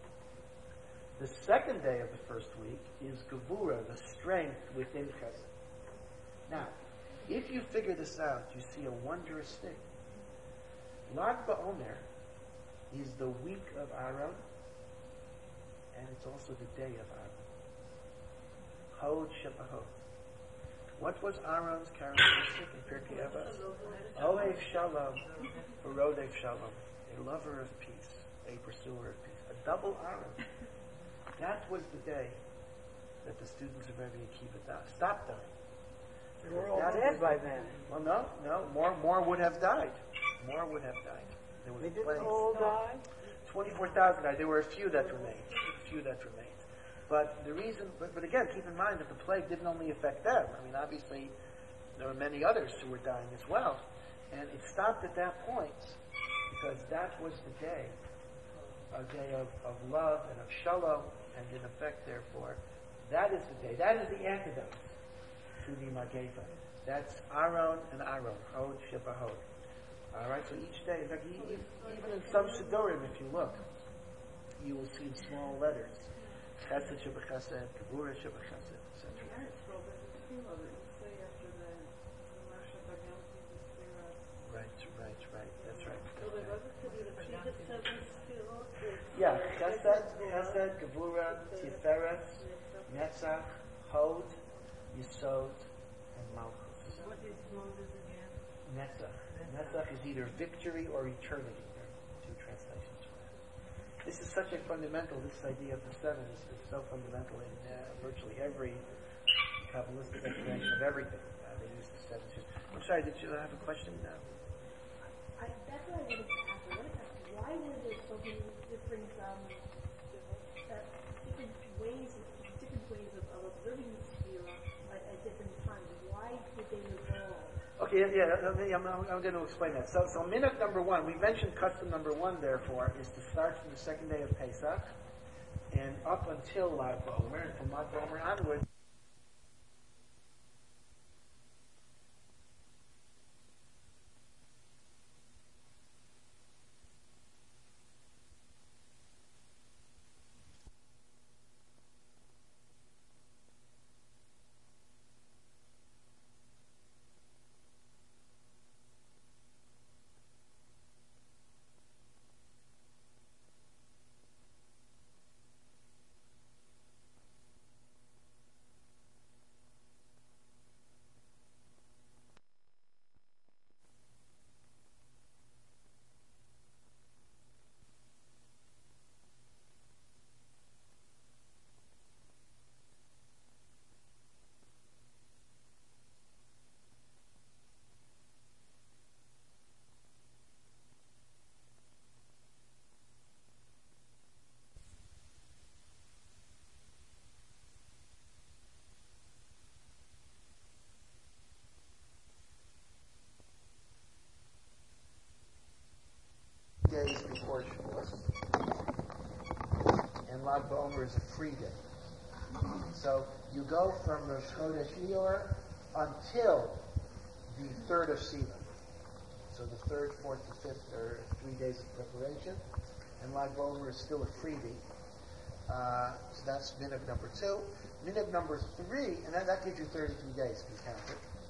The second day of the first week is Gevurah, the strength within chesed. Now, if you figure this out, you see a wondrous thing. Lag BaOmer is the week of Aaron, and it's also the day of Aaron. Hod Shebahod. What was Aaron's characteristic in Pirkei Avos? Ohev Shalom, Urodev Shalom, a lover of peace, a pursuer of peace, a double Aaron. That was the day that the students of Rabbi Akiva stopped dying. They were all dead by then. Well, no, more would have died. More would have died. There was They didn't plagues. all die? 24,000 died. There were a few that remained. But the reason, but again, keep in mind that the plague didn't only affect them. I mean, obviously, there were many others who were dying as well. And it stopped at that point because that was the day, a day of love and of shalom, and in effect, therefore, that is the day, that is the antidote to the Mageva. That's Aaron and Aaron, Hod Sheba Hod. Alright, so each day, in fact, even in some Siddurim, if you look, you will see in small letters, Chesed Sheba Chesed, Gevurah Sheba Chesed, etc. Right. That's right. Yeah, Chesed, Gevurah, Tiferet, Netzach, Hod, Yesod, and Malchus. What is Moses again? Netzach. Netzach is either victory or eternity. There are two translations for that. This is such a fundamental, this idea of the seven is so fundamental in virtually every Kabbalistic explanation of everything. They use the seven. I'm sorry, did you have a question? No. That's what I wanted to ask. I wanted to ask, why were there so many different ways of observing the Sefirah at different times? Why did they evolve? Okay, I'm going to explain that. So minute number one, we mentioned custom number one, therefore, is to start from the second day of Pesach and up until Lag BaOmer, and from Lag BaOmer onwards. Days before Shavuos, and Lag BaOmer is a free day. So you go from Rosh Chodesh Iyar until the 3rd of Sivan. So the 3rd, 4th, and 5th are 3 days of preparation, and Lag BaOmer is still a freebie. So that's minhag number 2. Minhag number 3, and that gives you 33 days if you count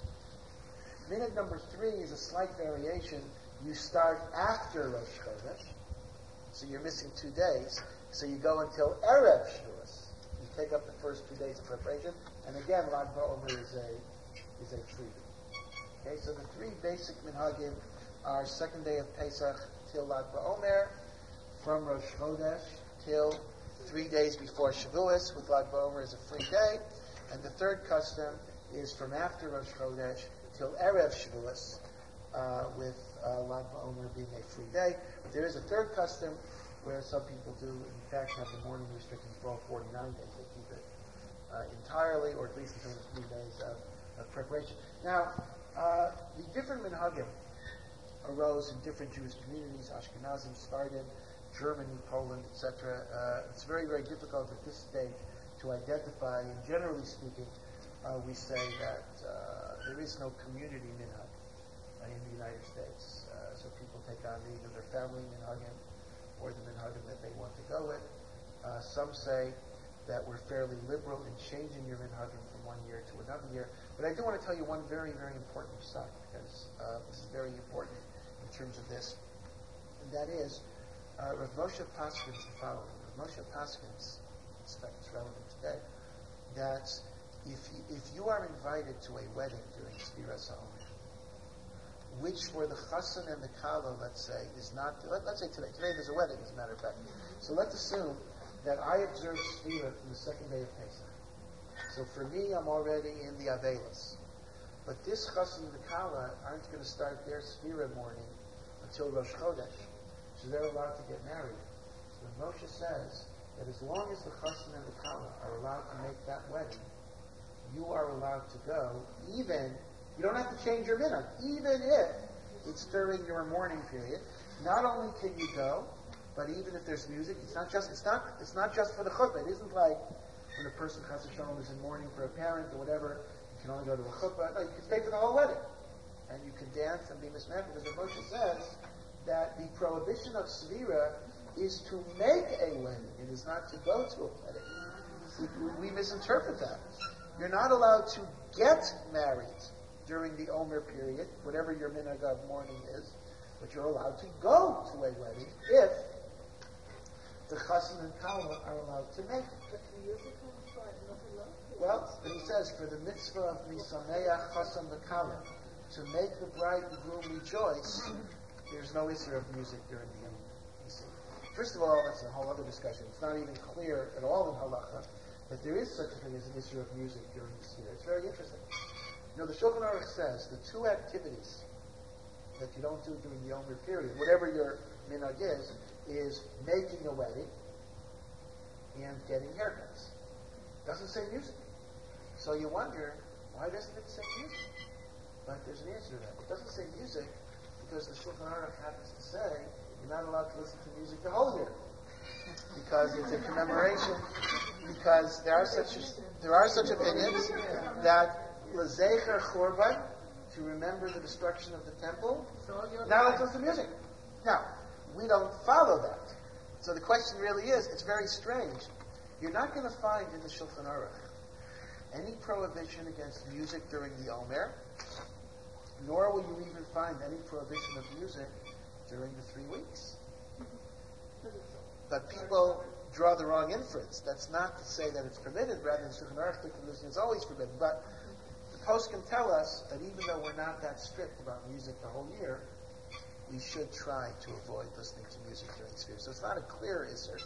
it. Minhag number 3 is a slight variation. You start after Rosh Chodesh, so you're missing 2 days. So you go until Erev Shavuos. You take up the first 2 days of preparation, and again, Lag BaOmer is a freebie. Okay, so the 3 basic minhagim are second day of Pesach till Lag BaOmer, from Rosh Chodesh till 3 days before Shavuos, with Lag BaOmer as a free day, and the third custom is from after Rosh Chodesh till Erev Shavuos, with Lag BaOmer being a free day. But there is a third custom where some people do, in fact, have the morning restrictions for all 49 days. They keep it entirely, or at least until the 3 days of preparation. Now, the different minhagim arose in different Jewish communities, Ashkenazim, Sephardim, Germany, Poland, etc. It's very, very difficult at this stage to identify, and generally speaking, we say that there is no community minhag in the United States. So people take on either their family minhagim or the minhagim that they want to go with. Some say that we're fairly liberal in changing your minhagim from one year to another year. But I do want to tell you one very, very important side, because this is very important in terms of this. And that is, Rav Moshe Paskins the following. Rav Moshe Paskins, in fact it's relevant today, that if you are invited to a wedding during Sfiras HaOmer, which for the chassan and the kala, let's say, is not, let's say today there's a wedding, as a matter of fact. So let's assume that I observe Sfira from the second day of Pesach. So for me, I'm already in the Avelis. But this chassan and the kala aren't going to start their Sfira morning until Rosh Chodesh. So they're allowed to get married. So Moshe says that as long as the chassan and the kala are allowed to make that wedding, you are allowed to go, even, you don't have to change your minhag, even if it's during your mourning period. Not only can you go, but even if there's music, it's not just for the chuppah. It isn't like when a person chas v'shalom is in mourning for a parent or whatever, you can only go to a chuppah. No, you can stay for the whole wedding. And you can dance and be mismeh, because the Moshe says that the prohibition of svira is to make a wedding. It is not to go to a wedding. We misinterpret that. You're not allowed to get married during the Omer period, whatever your minhag of mourning is, but you're allowed to go to a wedding if the chassan and kala are allowed to make it. Well, he says, for the mitzvah of misameach chassan v'kala, to make the bride and groom rejoice, there's no issue of music during the Yom. You see. First of all, that's a whole other discussion. It's not even clear at all in halacha that there is such a thing as an issue of music during the Seder. It's very interesting. You know, the Shulchan Aruch says the two activities that you don't do during the Omer period, whatever your minhag is making a wedding and getting haircuts. Doesn't say music. So you wonder, why doesn't it say music? But there's an answer to that. It doesn't say music because the Shulchan Aruch happens to say you're not allowed to listen to music the whole year, because it's a commemoration. Because there are such opinions that l'zecher churban, to remember the destruction of the temple. Now let's listen to music. Now we don't follow that. So the question really is, it's very strange. You're not going to find in the Shulchan Aruch any prohibition against music during the Omer, nor will you even find any prohibition of music during the 3 weeks. But people draw the wrong inference. That's not to say that it's permitted, rather than Shulchan Aruch think that it's always forbidden. But the post can tell us that even though we're not that strict about music the whole year, we should try to avoid listening to music during the Seder. So it's not a clear issur.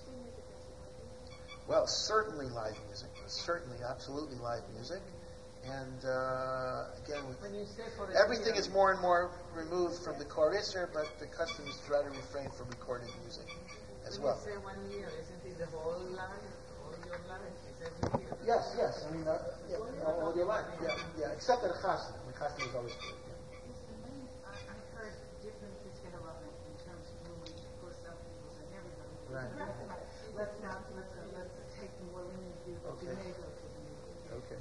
Well, certainly live music. Certainly, absolutely live music. And again, everything is more and more removed from the core issur, but the custom is to try to refrain from recorded music as well. When you say 1 year, isn't it the whole life? All your life? Is every year? Yes. I mean, all your life. Yeah. Except at a chassan. The chassan is always good. I've heard different discussions in terms of movies. Of course, some people say never go to the Right. Let's take the more lenient view that you may go to the movie. Okay.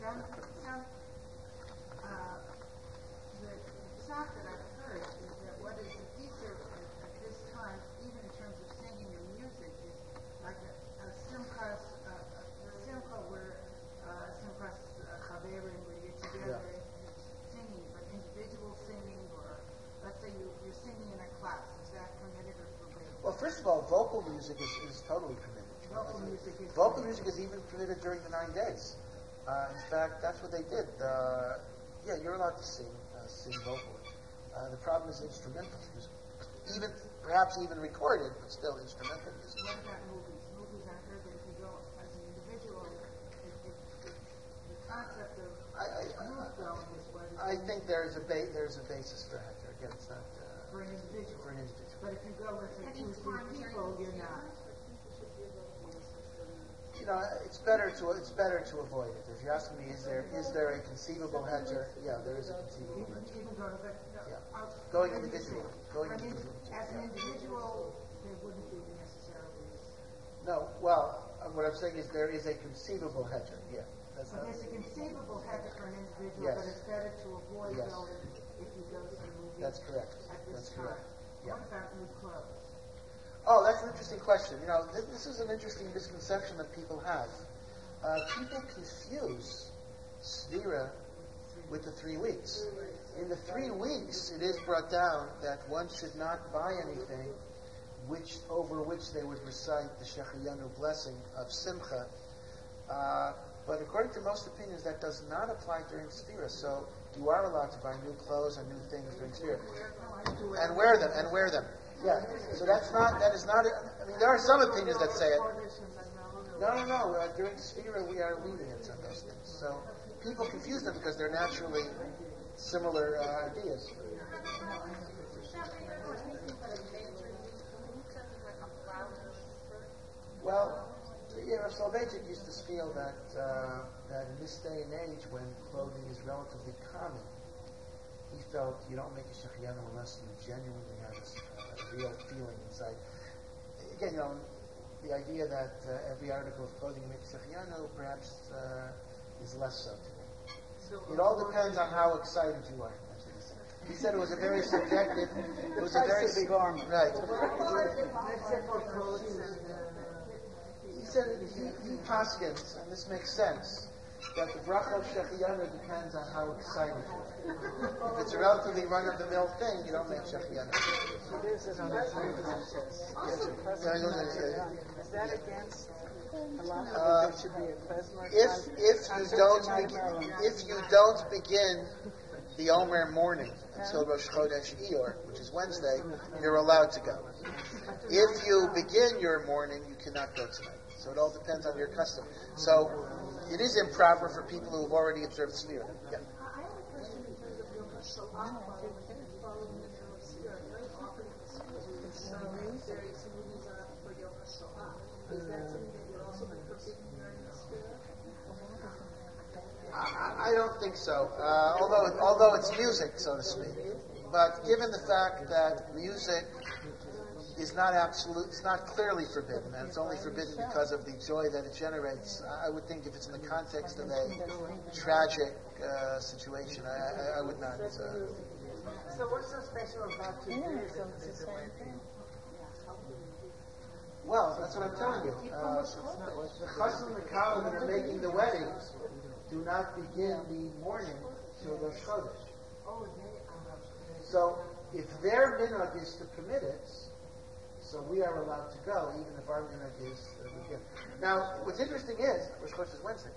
The shock that I've heard is that what is an issur at this time, even in terms of singing and music, is like a simchas where simchas chaverim, where you're together singing, but individual singing, or let's say you're singing in a class. Is that permitted or forbidden? Well, first of all, vocal music is totally permitted. Vocal music is even permitted during the 9 days. In fact, that's what they did. You're allowed to sing vocally. The problem is instrumental music, perhaps even recorded, but still instrumental music. What about movies? Movies, I heard that if you go as an individual, the concept of group going is what it is. I think there's a basis for that. Again, it's not For an individual. But if you go with 2 or 3 people, you're not. You know, it's better to avoid it. If you're asking me, is there a conceivable hedger? Yeah, there is a conceivable hedger. Even go to the... Going individually. As an individual, there wouldn't be necessarily... No, well, what I'm saying is there is a conceivable hedger. Yeah. There's a conceivable hedger for an individual, Yes. but it's better to avoid Yes. going if you go to the movie. That's correct. At this That's time. correct. Yeah. What about new clothes? Oh, that's an interesting question. You know, this is an interesting misconception that people have. People confuse Svira with the 3 weeks. In the 3 weeks, it is brought down that one should not buy anything over which they would recite the Shechayanu blessing of Simcha. But according to most opinions, that does not apply during Svira. So you are allowed to buy new clothes and new things during Svira. And wear them. Yeah, so that is not, I mean, there are some opinions that say it. No. During Sphira, we are lenient on those things. So people confuse them because they're naturally similar ideas. Well, Yeah, Soloveitchik used to feel that in this day and age, when clothing is relatively common, he felt you don't make a shehecheyanu unless you genuinely have a real feeling inside. Again, the idea that every article of clothing you make a shehecheyanu perhaps is less so today. So It all depends on how excited you are. That's what he said. He said it was a very subjective. It was a very right. let's say for clothes and He said he paskins, and this makes sense, that the bracha of shehecheyanu depends on how excited you are. If it's a relatively run-of-the-mill thing, you don't make shehecheyanu. Is that against halacha that there should be a klezmer? If you don't begin the Omer morning until Rosh Chodesh Iyar, which is Wednesday, you're allowed to go. If you begin your morning, you cannot go tonight. So it all depends on your custom. So it is improper for people who have already observed Sfira. Yeah. I have a question in terms of Yom HaShoah, following the middle of Sfira. Very often in the schools, there is movies for Yom HaShoah. Is that something that you're also forbidden during the Sfira? I don't think so. Although it's music, so to speak. But given the fact that music is not absolute, it's not clearly forbidden, and it's only forbidden because of the joy that it generates. I would think if it's in the context of a tragic situation, I would not. so what's so special about today? Well, that's what I'm telling you. The chassan and the kala that are making the weddings do not begin the morning till Rosh Chodesh. So if their minhag is to permit it, so we are allowed to go, even if our minhag is begin. Now, what's interesting is Rosh Chodesh is Wednesday.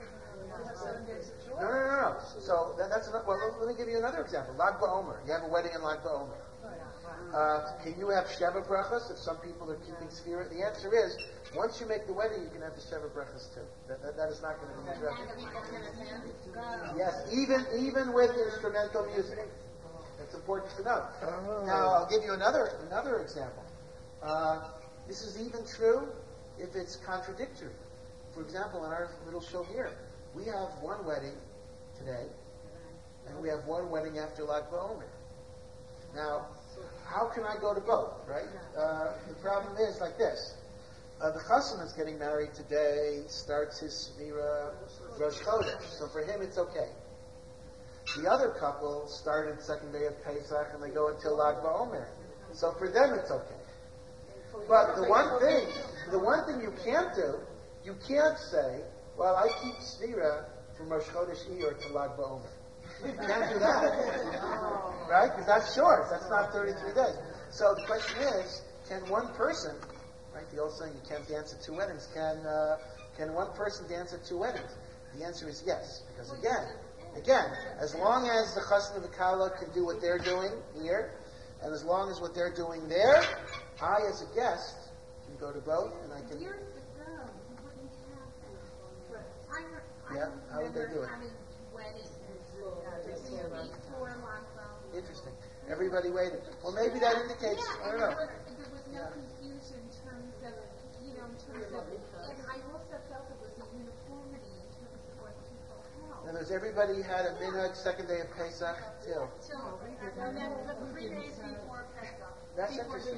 No. So that's another. Well, let me give you another example. Lag BaOmer. You have a wedding in Lag BaOmer. Can you have Sheva brachas if some people are keeping Sfira? The answer is, once you make the wedding, you can have the Sheva brachas too. That is not going to be interrupted. Yes, even with instrumental music. It's important to know. Now, I'll give you another example. This is even true if it's contradictory. For example, in our little show here, we have one wedding today, and we have one wedding after Lag BaOmer. Now, how can I go to both, right? The problem is like this. The chassan is getting married today, starts his Sfira Rosh Chodesh, so for him it's okay. The other couple started second day of Pesach, and they go until Lag BaOmer. So for them it's okay. But the one thing you can't do, you can't say, well, I keep Sfira from Rosh Chodesh Iyar to Lag BaOmer. You can't do that. Right? Because that's short. That's not 33 days. So the question is, can one person, right, the old saying, you can't dance at two weddings, can one person dance at two weddings? The answer is yes. Because again, as long as the chassan and the kala can do what they're doing here, and as long as what they're doing there, I, as a guest, can go to both, and I can... Years ago, you wouldn't have that. Yeah, how would they do it? Having weddings, 2 weeks before Lag Interesting. Everybody waited. Well, maybe that indicates, I don't know. There was no confusion in terms of, and I also felt it was a uniformity in terms of what people held. In other words, everybody had a minhag second day of Pesach too. And then the 3 days before Pesach. That's interesting.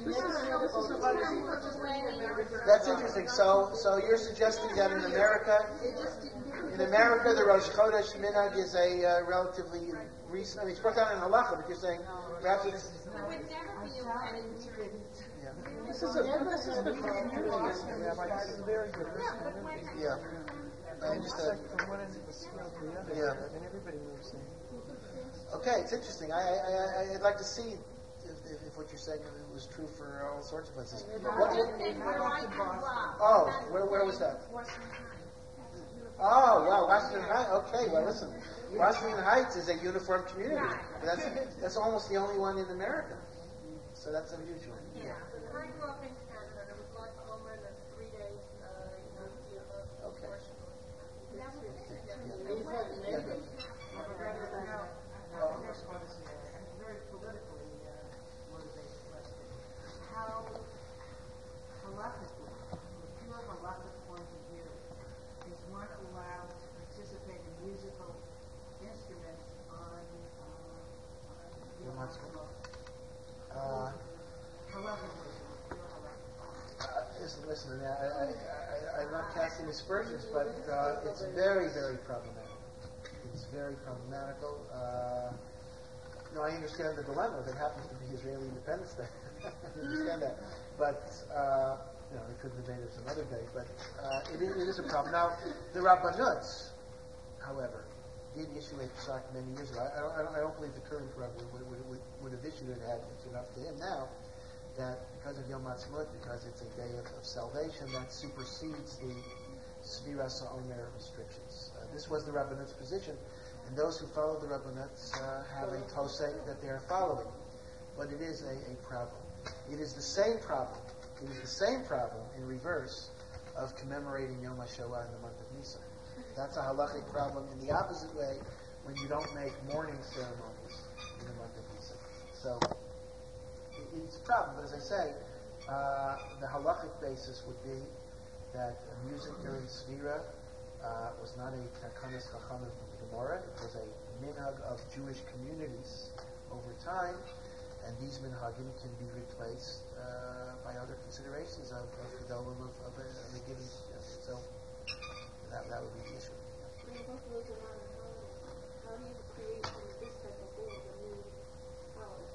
That's That's interesting. So you're suggesting that in America, the Rosh Chodesh minhag is a relatively recent. I mean, it's brought down in halacha, but you're saying perhaps it's. There would never be a wedding during. Yeah. This is the philosophy, Rabbi. This is very good. Yeah. I understand. From one end of the scale to the other. Yeah. And everybody moves in. Okay, it's interesting. I'd like to see if what you're saying was true for all sorts of places. Where was that? Oh, wow, Washington Heights. Okay, well, listen. Washington Heights is a uniform community. But that's almost the only one in America. So that's unusual. Yeah. I grew up in Canada. There was Lag BaOmer and then 3 days, Okay. Very politically motivated question. How halachic, from a pure halachic point of view, aspersions, but it's very, very problematic. It's very problematical. I understand the dilemma that happens to be Israeli Independence Day. I understand that. But, it could have been made of some other day. But it is a problem. Now, the Rabbanut, however, did issue a psak many years ago. I don't believe the current Rabbi would have issued it had it's enough to him now, that because of Yom Ha'atzmaut, because it's a day of salvation, that supersedes the Sviras Omer restrictions. This was the Rabbanut's position, and those who follow the Rabbanut have a tosei that they are following. But it is a problem. It is the same problem. It is the same problem in reverse of commemorating Yom HaShoah in the month of Nisan. That's a halachic problem in the opposite way when you don't make mourning ceremonies in the month of Nisan. So it's a problem. But as I say, the halachic basis would be that music during Svira was not a takanas chachamim from the Gemara. It was a minhag of Jewish communities over time, and these minhagim can be replaced by other considerations of gedolim of a given. So that would be the issue. How do you create this type of world, a new power?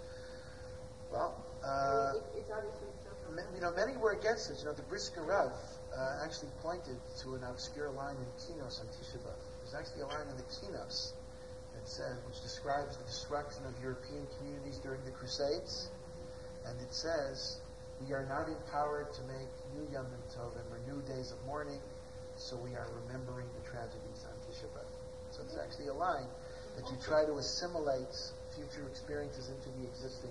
Well, it's obviously many were against it. The Brisker Rav actually pointed to an obscure line in Kinos on Tisha B'Av. There's actually a line in the Kinos that says, which describes the destruction of European communities during the Crusades, and it says, "We are not empowered to make new Yom Tovim or new days of mourning, so we are remembering the tragedies on Tisha B'Av." So there's actually a line that you try to assimilate future experiences into the existing.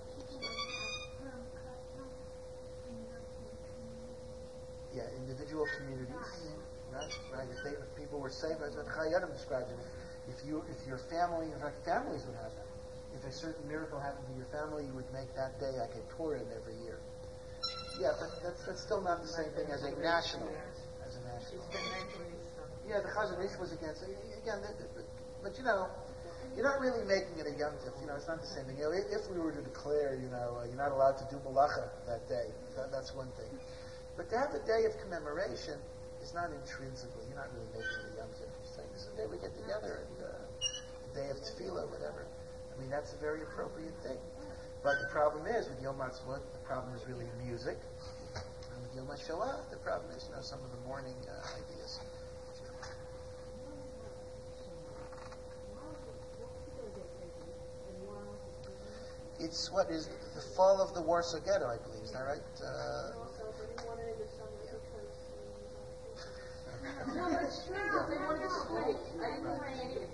Yeah, individual communities, right. If people were saved, as Chai Adam describes it, if your family, in fact, families would have that. If a certain miracle happened to your family, you would make that day like a Purim every year. Yeah, but that's still not the same thing as a national. Yeah, the Chazon Ish was against it. Again, but you're not really making it a Yom Tov. It's not the same thing. If we were to declare, you're not allowed to do malacha that day, that's one thing. But to have a day of commemoration is not intrinsically. You're not really making it a Yom Tov. You're saying this is the day we get together, and the day of tefillah, whatever. I mean, that's a very appropriate thing. But the problem is, with Yom Ha'atzmaut, the problem is really music. And with Yom HaShoah, the problem is, some of the mourning ideas. It's what is the fall of the Warsaw Ghetto, I believe. Is that right? No, but it's true. They wanted to strike. I didn't know any.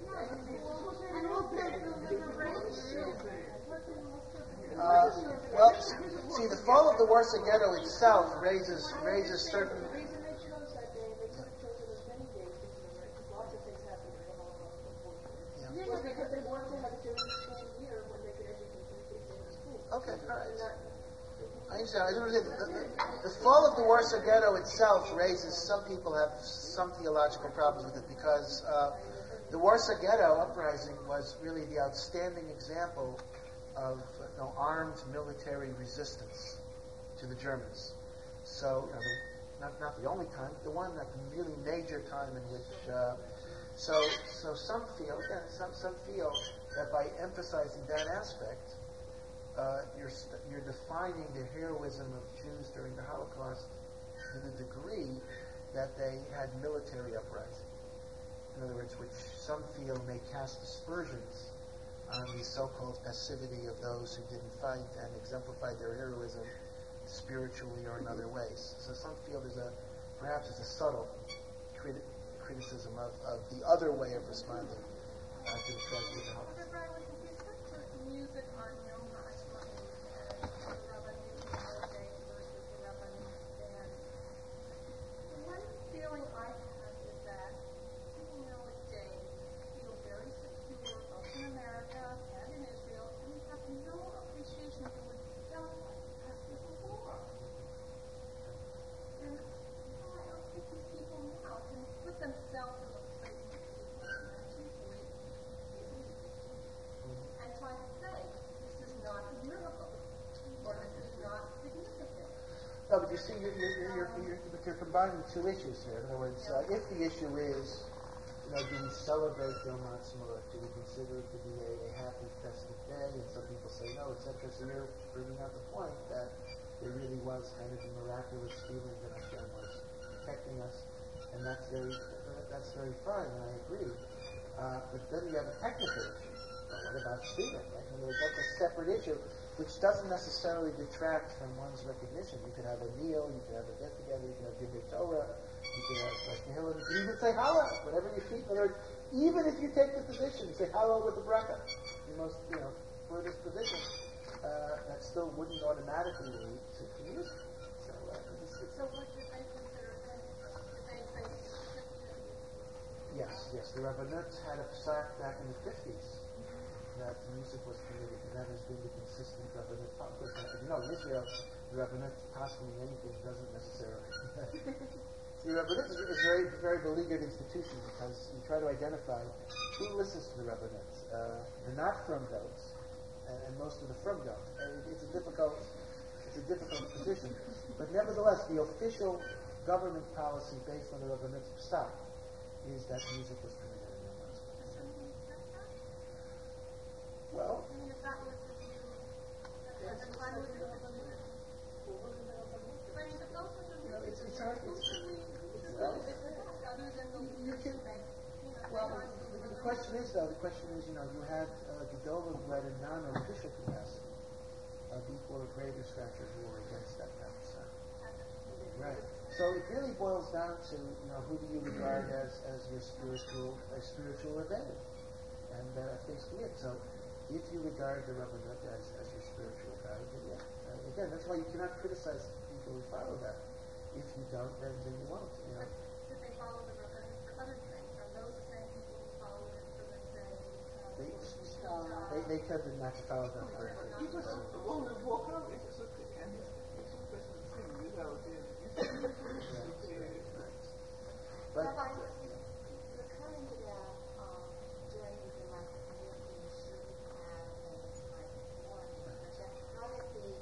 Well, see, the fall of the Warsaw Ghetto itself raises certain. The reason they chose that day, they could have chosen as many days to commemorate, because lots of things happened in the Holocaust, unfortunately. Was because they wanted to have it during the school year when they could educate the kids in the school. Okay, all right. I understand. The fall of the Warsaw Ghetto itself raises, some people have some theological problems with it, because the Warsaw Ghetto uprising was really the outstanding example of armed military resistance to the Germans. So, not the only time, but the one, the really major time in which. So some feel, some feel that by emphasizing that aspect, you're defining the heroism of Jews during the Holocaust to the degree that they had military uprising. In other words, which some feel may cast aspersions on the so-called passivity of those who didn't fight and exemplified their heroism spiritually or in other ways. So some feel perhaps there's a subtle criticism of the other way of responding to the tragedy of the Holocaust. Music on Yom Ha'atzmaut and the Rabbanim holiday versus the Rabbanim band. One feeling I have is that people nowadays feel very secure both in America and in Israel, and we have no appreciation for what felt like after the war. And I don't think these people now can put themselves in the place of people in 1940 and try to say, this is defining two issues here. In other words, if the issue is, do we celebrate Yom HaAtzmaut? Do we consider it to be a happy, festive day? And some people say no, etc. So you're bringing out the point that there really was kind of a miraculous feeling that Hashem was protecting us, and that's very fine, and I agree. But then you have a technical issue. Well, what about Sfira, right? In other words, that's a separate issue, which doesn't necessarily detract from one's recognition. You could have a meal, you could have a get together, you could have Divrei Torah, you could have Tehillim, you could even say Hallel, whatever you feel. In other words, even if you take the position, you say Hallel with the bracha, the most, furthest position, that still wouldn't automatically lead to music. So what did they consider then? Did they say Yes. The Rabbanut had a psak back in the 50s that music was permitted, and that has been the consistent Rabbanut policy. In Israel, the Rabbanut passing anything doesn't necessarily. The Rabbanut is a very, very beleaguered institution because you try to identify who listens to the Rabbanut. The not from goes, and most of the from go. It's a difficult position, but nevertheless, the official government policy based on the Rabbanut's psak is that music was permitted in Yom HaAtzmaut. Well, if that was the view, then why would it it's hard. The question is, you had Gedolim who had a non-official capacity, before a greater stature who were against that kind of stuff. Right. So it really boils down to, who do you regard as your spiritual rebellion? And that's basically it. So if you regard the Rabbanut as your spiritual guide, then again, that's why you cannot criticize people who follow that. If you don't, then you won't. But did they follow the Rabbanut for other things? Are those the same people who follow it for, let's say, they tended not to follow them for But Rabbi, recurring to that, during the microphone should have things like warning, but how did the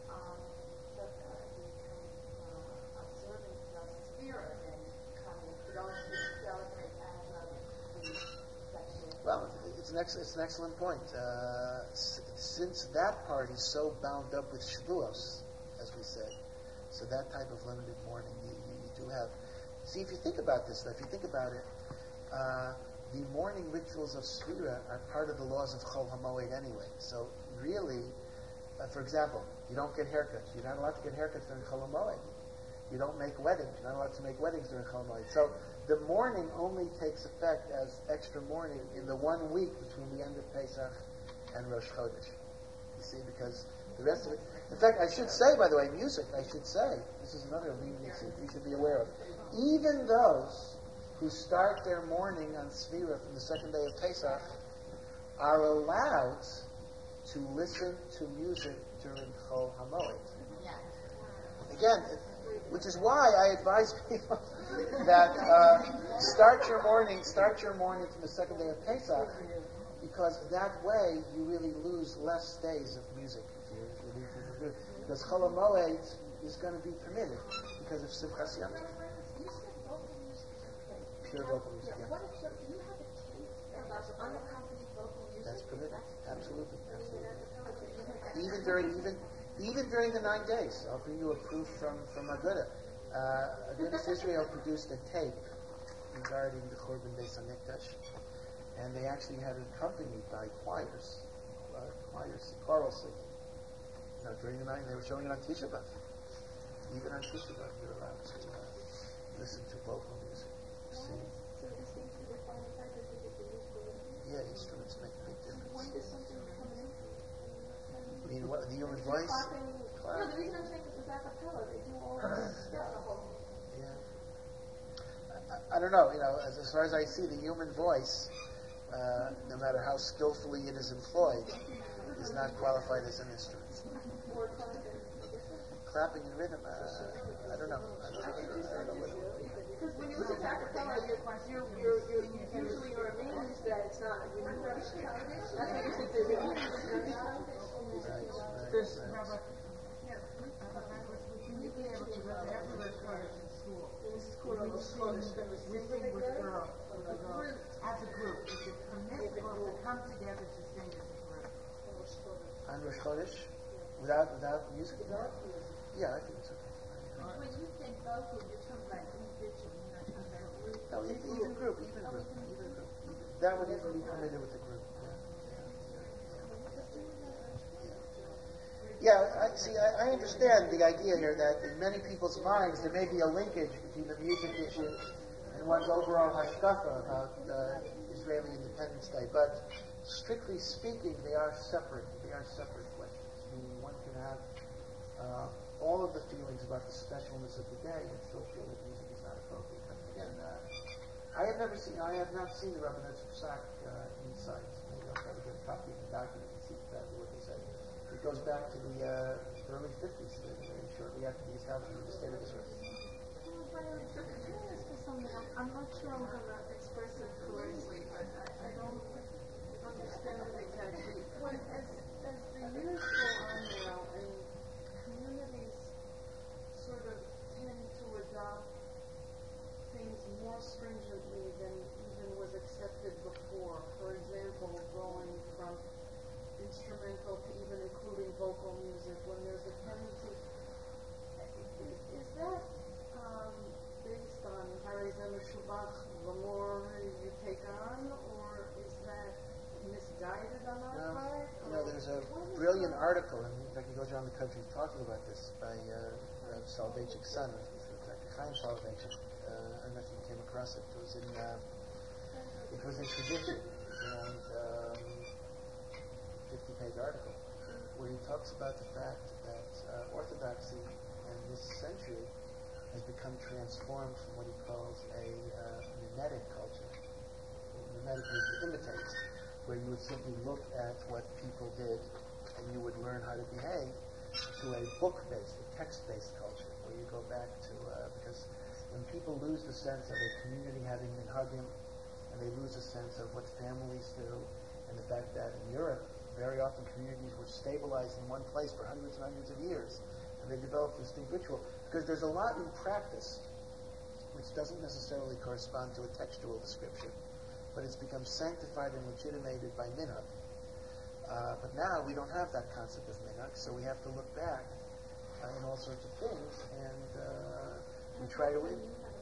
observance of Sfira then come in for those who celebrate as the sexual? Well, it's an excellent point. Since that part is so bound up with Shavuos, as we said, so that type of limited mourning, you do have. See, if you think about this, if you think about it, the mourning rituals of Sfira are part of the laws of Chol HaMoed anyway. So really, for example, you don't get haircuts. You're not allowed to get haircuts during Chol HaMoed. You don't make weddings. You're not allowed to make weddings during Chol HaMoed. So the mourning only takes effect as extra mourning in the 1 week between the end of Pesach and Rosh Chodesh. You see, because the rest of it... In fact, I should say, by the way, music, this is another leniency you should be aware of. Even those who start their mourning on Sfira from the second day of Pesach are allowed to listen to music during Chol HaMoed. Again, which is why I advise people that start your mourning from the second day of Pesach, because that way you really lose less days of music. Because Chol HaMoed is going to be permitted because of Simchas Yom Tov. You said vocal music is okay. Pure vocal music, yeah. What if you have a tape about unaccompanied vocal music? That's permitted. Absolutely. Even during the 9 days. I'll bring you a proof from Agudah. Agudas Israel produced a tape regarding the Churban Beis HaMikdash, and they actually had it accompanied by choirs, choral singing. During the night, they were showing it on Tisha B'Av. Even on Tisha B'Av, you're allowed to listen to vocal music. Sing. So this seems to define the fact that the musical instruments. Yeah, instruments make a big difference. When does something come in? I mean, what, the human voice? No, the reason I'm saying this is a cappella. They do all this stuff. Yeah. I don't know. As far as I see, the human voice, no matter how skillfully it is employed, is not qualified as an instrument. Clapping and rhythm, I don't know. Because when you listen to acapella, you're usually you're amazed that it's not. When you understand, that's what you think they're doing. This, Rabbi, would you be able to go to every Rosh Chodesh in school? Kodesh without music? Yeah, I think it's okay. When you say vocal, you're talking about individual, you're not talking about group. No, even group. That would even be permitted with the group. I understand the idea here that in many people's minds there may be a linkage between the music issue and one's overall hashkafa about Israeli Independence Day. But strictly speaking, they are separate. They are separate questions. Meaning one can have all of the feelings about the specialness of the day and still feel that music is not appropriate. But again, I have not seen the Rabbanut of Psak insights. Maybe I'll try to get a copy of the document and see exactly what they say. It goes back to the early 50s, very shortly after the establishment of the state of Israel. Can I ask you something? I'm not sure I'm going to express it correctly, but I don't understand it exactly. As the years go on now, and communities sort of tend to adopt things more stringently than even was accepted before. For example, going from instrumental to even including vocal music, when there's a tendency. Is that based on Harry Zemeshubach, the more you take on, or is that misguided on our part? There's a brilliant article, and in fact he goes around the country talking about this, by Rav Soloveitchik's son, Chaim Soloveitchik. I don't know if you came across it. It was in Tradition, and 50-page article, where he talks about the fact that Orthodoxy in this century has become transformed from what he calls a mimetic culture. Mimetic means to imitate, where you would simply look at what people did and you would learn how to behave, to a book-based, a text-based culture, where you go back to, because when people lose the sense of a community having minhagim, and they lose a sense of what families do, and the fact that in Europe, very often communities were stabilized in one place for hundreds and hundreds of years, and they developed distinct ritual. Because there's a lot in practice which doesn't necessarily correspond to a textual description, but it's become sanctified and legitimated by minhag. But now we don't have that concept of minhag, so we have to look back in all sorts of things, and we try to...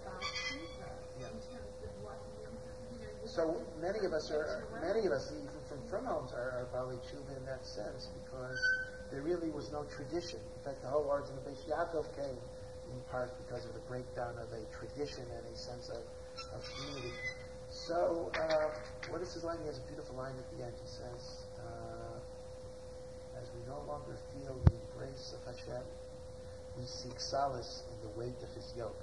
So many of us, even from homes, are probably tshuva in that sense, because there really was no tradition. In fact, the whole origin of Beis Yaakov came in part because of the breakdown of a tradition and a sense of community. So, what is his line? He has a beautiful line at the end. He says, as we no longer feel the embrace of Hashem, we seek solace in the weight of his yoke.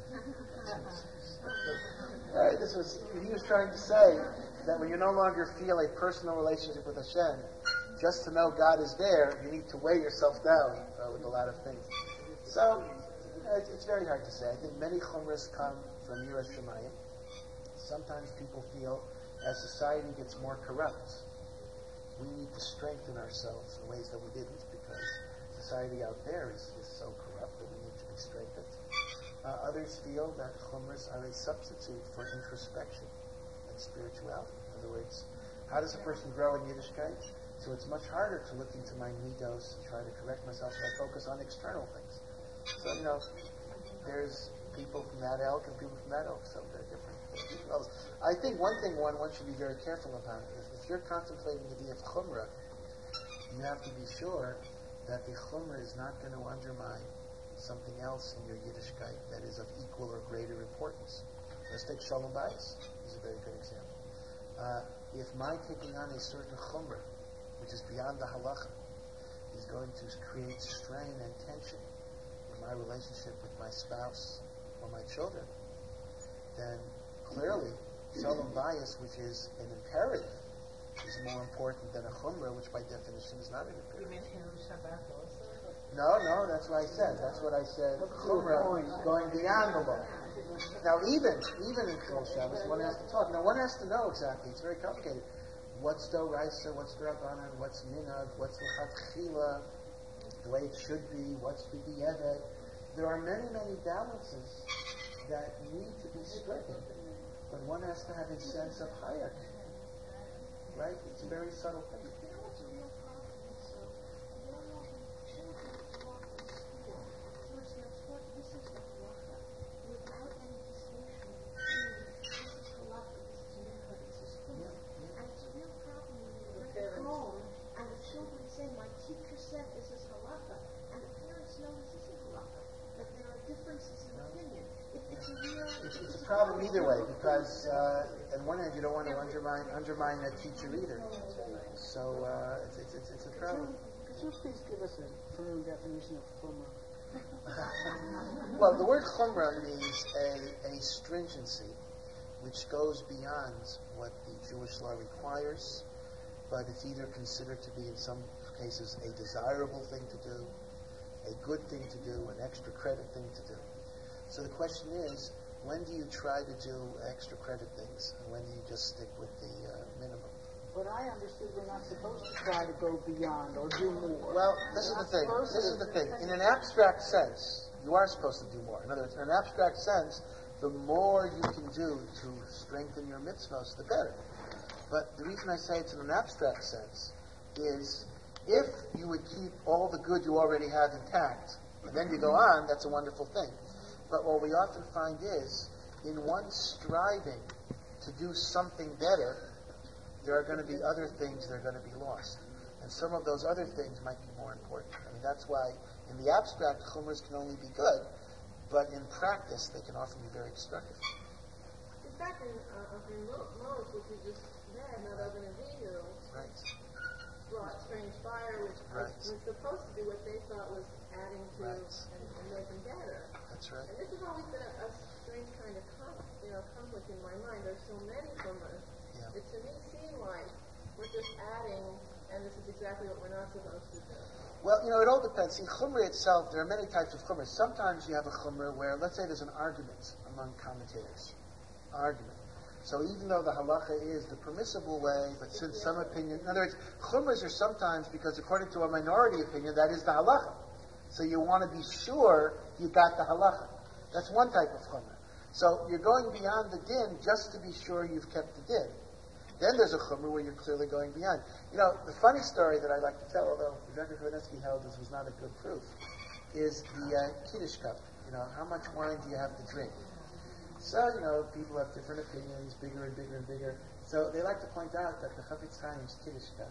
He was trying to say that when you no longer feel a personal relationship with Hashem, just to know God is there, you need to weigh yourself down with a lot of things. So, it's very hard to say. I think many chumras come from Yiras Shamayim. Sometimes people feel, as society gets more corrupt, we need to strengthen ourselves in ways that we didn't, because society out there is so corrupt that we need to be strengthened. Others feel that chumras are a substitute for introspection and spirituality. In other words, how does a person grow in Yiddishkeit? So it's much harder to look into my midos and try to correct myself, so I focus on external things. So, there's people from that elk and people from that elk, so they're different. Well, I think one thing one should be very careful about is if you're contemplating the idea of chumrah, you have to be sure that the chumrah is not going to undermine something else in your Yiddishkeit that is of equal or greater importance. Let's take Shalom Bayis. This is a very good example. If my taking on a certain chumrah, which is beyond the halacha, is going to create strain and tension in my relationship with my spouse or my children, then clearly Shalom Bayis, which is an imperative, is more important than a chumrah, which by definition is not an imperative. You mean Hilul Shabbat also? No, that's what I said. That's what I said. Chumrah going beyond the law. Now, even in Chol Shabbos, one has to talk. Now, one has to know exactly. It's very complicated. What's Doraisa? What's Drabanan? What's Minhag? What's L'Chatchila? The way it should be? What's B'di'evet? There are many, many balances that need to be stricken, but one has to have a sense of hierarchy. Right? It's a very subtle thing. It's a problem either way because on one hand you don't want to undermine that teacher either. So it's a problem. Could you please give us a firm definition of chumrah? Well, the word chumrah means a stringency which goes beyond what the Jewish law requires, but it's either considered to be in some cases a desirable thing to do, a good thing to do, an extra credit thing to do. So the question is, when do you try to do extra credit things, and when do you just stick with the minimum? But I understood we're not supposed to try to go beyond or do more. Well, this is the thing. In an abstract sense, you are supposed to do more. In other words, in an abstract sense, the more you can do to strengthen your mitzvahs, the better. But the reason I say it's in an abstract sense is if you would keep all the good you already have intact, and then you go on, that's a wonderful thing. But what we often find is, in one striving to do something better, there are going to be other things that are going to be lost. And some of those other things might be more important. I mean, that's why in the abstract, chumras can only be good, but in practice, they can often be very destructive. In fact, in Moses, which we just read, not other than Avihu, Right. brought strange fire, which was supposed to be what they thought was adding to and making better. That's right. And this has always been a strange kind of conflict in my mind. There's so many chumras that to me seem like we're just adding, and this is exactly what we're not supposed to do. Well, it all depends. In chumrah itself, there are many types of chumrah. Sometimes you have a chumrah where, let's say there's an argument among commentators. Argument. So even though the halacha is the permissible way, but since some opinion, in other words, chumras are sometimes because according to a minority opinion, that is the halacha. So you want to be sure you got the halacha. That's one type of chumrah. So you're going beyond the din just to be sure you've kept the din. Then there's a chumrah where you're clearly going beyond. The funny story that I like to tell, although Rebbe Kovanetsky held this was not a good proof, is the Kiddush cup. How much wine do you have to drink? So, people have different opinions, bigger and bigger and bigger. So they like to point out that the Chafetz Chaim's Kiddush cup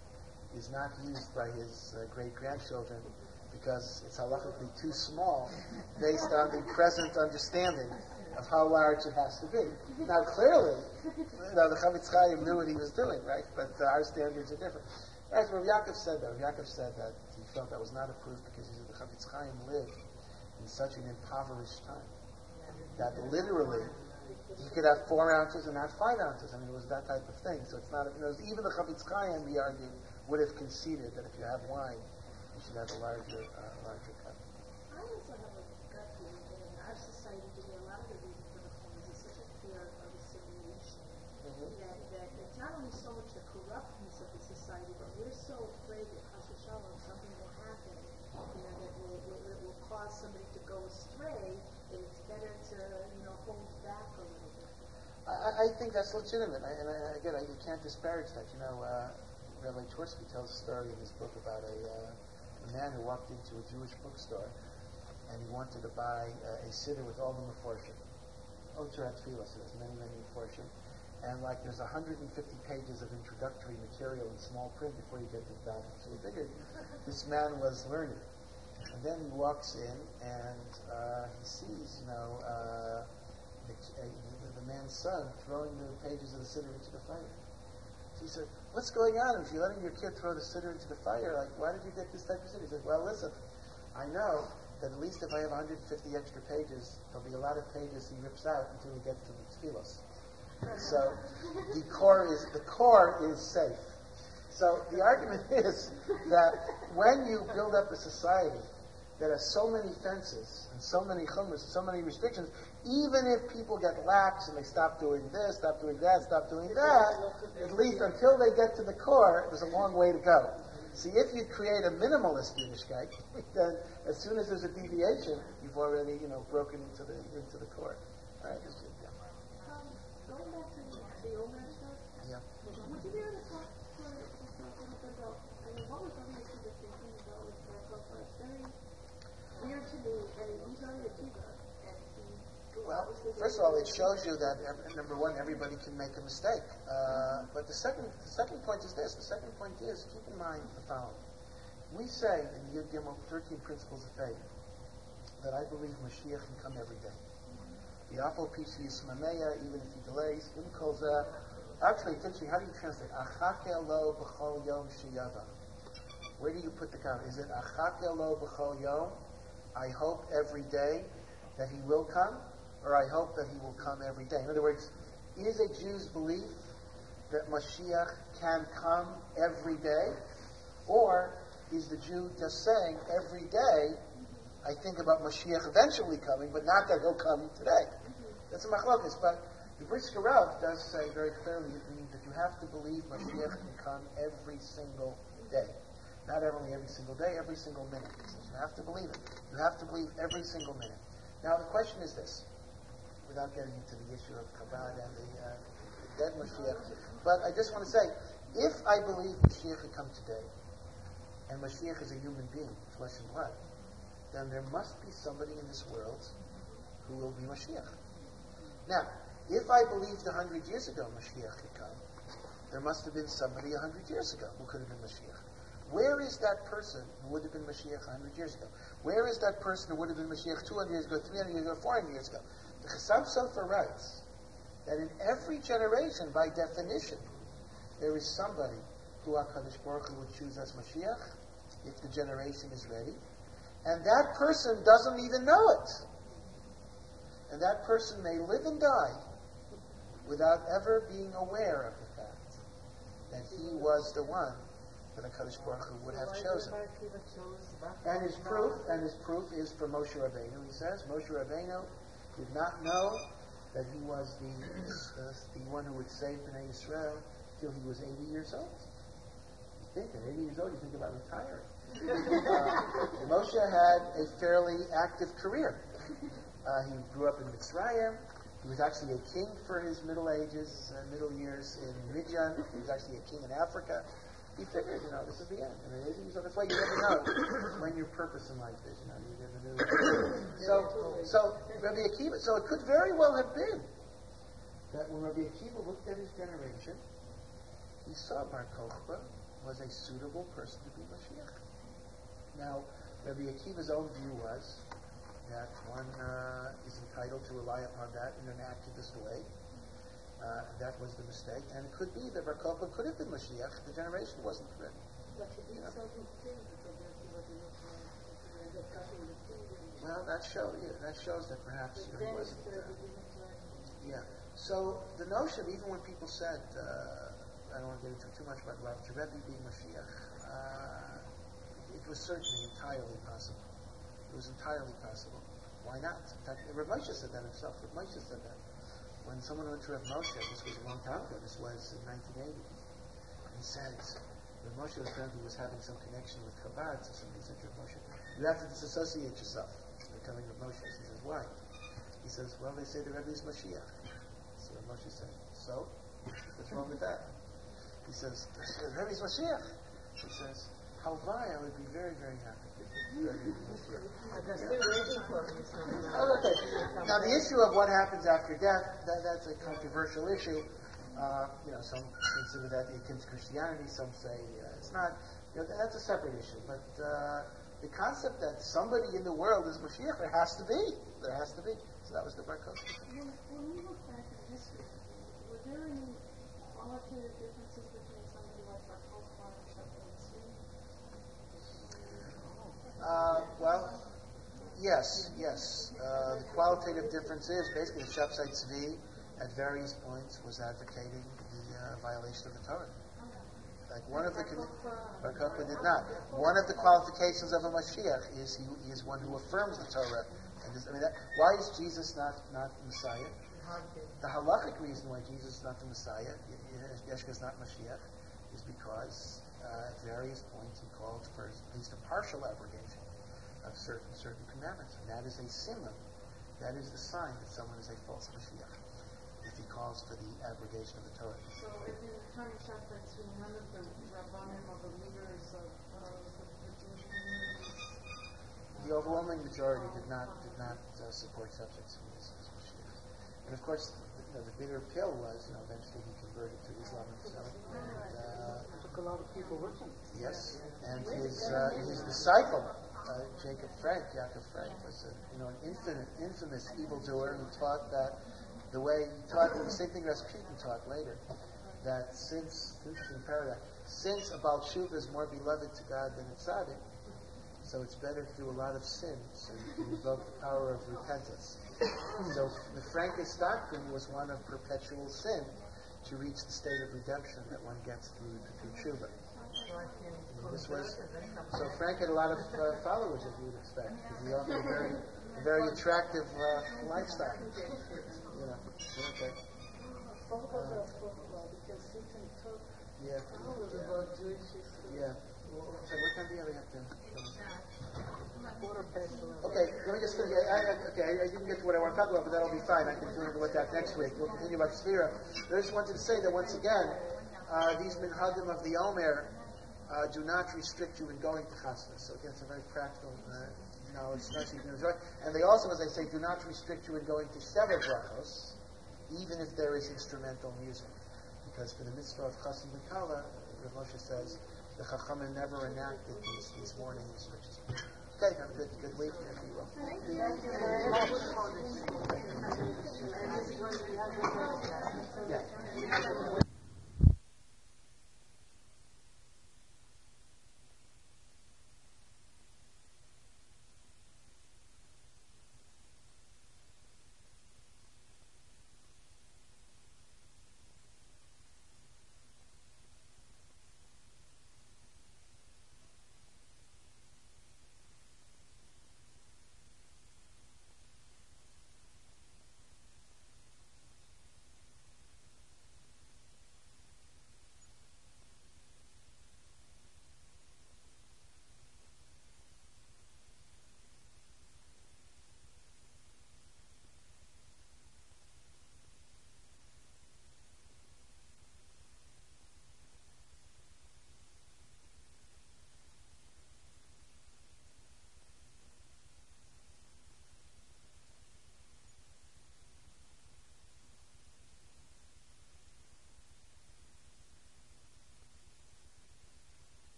is not used by his great-grandchildren because it's halachically too small based on the present understanding of how large it has to be. Now, clearly, the Chafetz Chaim knew what he was doing, right? But our standards are different. Right, Rav Yaakov said that. Rav Yaakov said that he felt that was not a proof because he said the Chafetz Chaim lived in such an impoverished time that literally you could have 4 ounces and not 5 ounces. I mean, it was that type of thing. So it's not, even the Chafetz Chaim, we argued, would have conceded that if you have wine, you should have a larger cup. I also have a gut feeling that in our society today, a lot of the reason for the chumras is such a fear of assimilation. That it's not only so much the corruptness of the society, but we're so afraid that Chas v'Shalom, something will happen, that will cause somebody to go astray, that it's better to, hold back a little bit. I think that's legitimate. Again, you can't disparage that. Rabbi Twersky tells a story in his book about a man who walked into a Jewish bookstore and he wanted to buy a siddur with all the meforshim. Otzar HaTfilah, so there's many, many meforshim. And there's 150 pages of introductory material in small print before you get to the daf. So he figured this man was learning. And then he walks in and he sees, the man's son throwing the pages of the siddur into the fire. So he said, "What's going on? If you're letting your kid throw the siddur into the fire, why did you get this type of siddur?" He said, "Well, listen, I know that at least if I have 150 extra pages, there'll be a lot of pages he rips out until he gets to the tefillos. So the core is safe." So the argument is that when you build up a society that has so many fences and so many chumras and so many restrictions, even if people get lax and they stop doing this, stop doing that, stop doing that, at least until they get to the core, there's a long way to go. See, if you create a minimalist Yiddishkeit, then as soon as there's a deviation, you've already, broken into the core. All right, Going back to the Omer stuff, would you be able to talk for a little bit about, what was obviously the thinking about with Bar-Kokhba? It's very weird to me. He's on the Kiva, and he... Well, first of all, it shows you that, number one, everybody can make a mistake. But the second point is this. The second point is, keep in mind the following. We say in Yud Gimel, 13 Principles of Faith, that I believe Mashiach can come every day. Yafo Pishi Yismameya, even if he delays, Imkolza. Actually, it's interesting. How do you translate? Achake lo b'chol yom sheyava. Where do you put the comma? Is it Achake lo b'chol yom? I hope every day that he will come, or I hope that he will come every day. In other words, is a Jew's belief that Mashiach can come every day, or is the Jew just saying every day, I think about Mashiach eventually coming, but not that he'll come today? That's a machlokas. But the Brisker Rav does say very clearly that you have to believe Mashiach can come every single day. Not only every single day, every single minute. You have to believe it. You have to believe every single minute. Now the question is this, without getting into the issue of Chabad and the dead Mashiach, but I just want to say, if I believe Mashiach could come today, and Mashiach is a human being, flesh and blood, then there must be somebody in this world who will be Mashiach. Now, if I believed 100 years ago Mashiach could come, there must have been somebody 100 years ago who could have been Mashiach. Where is that person who would have been Mashiach 100 years ago? Where is that person who would have been Mashiach 200 years ago, 300 years ago, 400 years ago? The Chassam Sofer writes that in every generation, by definition, there is somebody who HaKadosh Baruch Hu would choose as Mashiach, if the generation is ready, and that person doesn't even know it. And that person may live and die without ever being aware of the fact that he was the one that HaKadosh Baruch Hu would have chosen. And his proof is from Moshe Rabbeinu. He says, Moshe Rabbeinu did not know that he was the one who would save Bnei Yisrael till he was 80 years old. You think at 80 years old, you think about retiring. Moshe had a fairly active career. He grew up in Mitzrayim. He was actually a king for his middle years in Midian. He was actually a king in Africa. He figured, this is the end. So that's why you never know when your purpose in life is. You never knew. So Rabbi Akiva. So it could very well have been that when Rabbi Akiva looked at his generation, he saw Bar Kokhba was a suitable person to be Mashiach. Now, Rabbi Akiva's own view was that one is entitled to rely upon that in an activist way. That was the mistake. And it could be that Bar Kokhba could have been Mashiach. The generation wasn't ready. But he did something too, because Rabbi Akiva did not cutting the finger. Well, that shows that perhaps he wasn't. Yeah. So the notion, even when people said, I don't want to get into too much about Rav Rebbe being Mashiach, it was certainly entirely possible. It was entirely possible. Why not? In fact, Rav Moshe said that himself. Rav Moshe said that. When someone went to Rav Moshe, this was a long time ago, this was in 1980, he said, Rav Moshe apparently was having some connection with Chabad, so somebody said to Rav Moshe, you have to disassociate yourself. They're telling Rav Moshe. He says, why? He says, well, they say the Rebbe is Mashiach. So Rav Moshe said, so? What's wrong with that? He says, the Rebbe is Mashiach. He says, Halvai, I would be very, very happy. Okay. Now the issue of what happens after death, that's a controversial issue. Some consider that akin to Christianity, some say it's not. That's a separate issue. But the concept that somebody in the world is Mashiach, there has to be. There has to be. So that was the Bar Kokhba. When we look back at history, were there any qualitative differences between somebody like Bar Kokhba and Shepard Tzvi? Yes. The qualitative difference is basically the Shepsai Tzvi at various points was advocating the violation of the Torah. Like Bar Kokhba did not. One of the qualifications of a Mashiach is he is one who affirms the Torah. And why is Jesus not the Messiah? The halachic reason why Jesus is not the Messiah, Yeshua is not Mashiach, is because at various points he called for at least a partial abrogation of certain commandments. And that is a simon. That is the sign that someone is a false Mashiach, if he calls for the abrogation of the Torah. So if in the time of Shepard Tzvi, none of the Rabbanim or the leaders of the Jewish communities, the overwhelming majority did not support Shepard Tzvi as Mashiach. And of course, the bitter pill was, eventually he converted to Islam himself. And, took a lot of people with him. Yes, and his disciple, Jacob Frank, Yaakov Frank, was an infamous evildoer who taught that the way he taught the same thing Rasputin taught later, that since a Baal Tshuva is more beloved to God than a tzaddik, so it's better to do a lot of sins and invoke the power of repentance. So the Frankish doctrine was one of perpetual sin to reach the state of redemption that one gets through tshuva. So Frank had a lot of followers, as you would expect, because he offered a very attractive lifestyle. Okay. Because Satan took knowledge about Jewish history. Yeah. So what time do you have to? Okay, let me just finish. I didn't get to what I want to talk about, but that'll be fine. I can continue with that next week. We'll continue about Sphira. I just wanted to say that once again, these minhagim of the Omer do not restrict you in going to chasnas. So again, it's a very practical knowledge. And they also, as I say, do not restrict you in going to several brachos, even if there is instrumental music. Because for the mitzvah of Chasim B'Kala, Rav Moshe says, the Chachamim never enacted these morning restrictions. Okay, have a good week, if you will. Thank you very much. Yeah.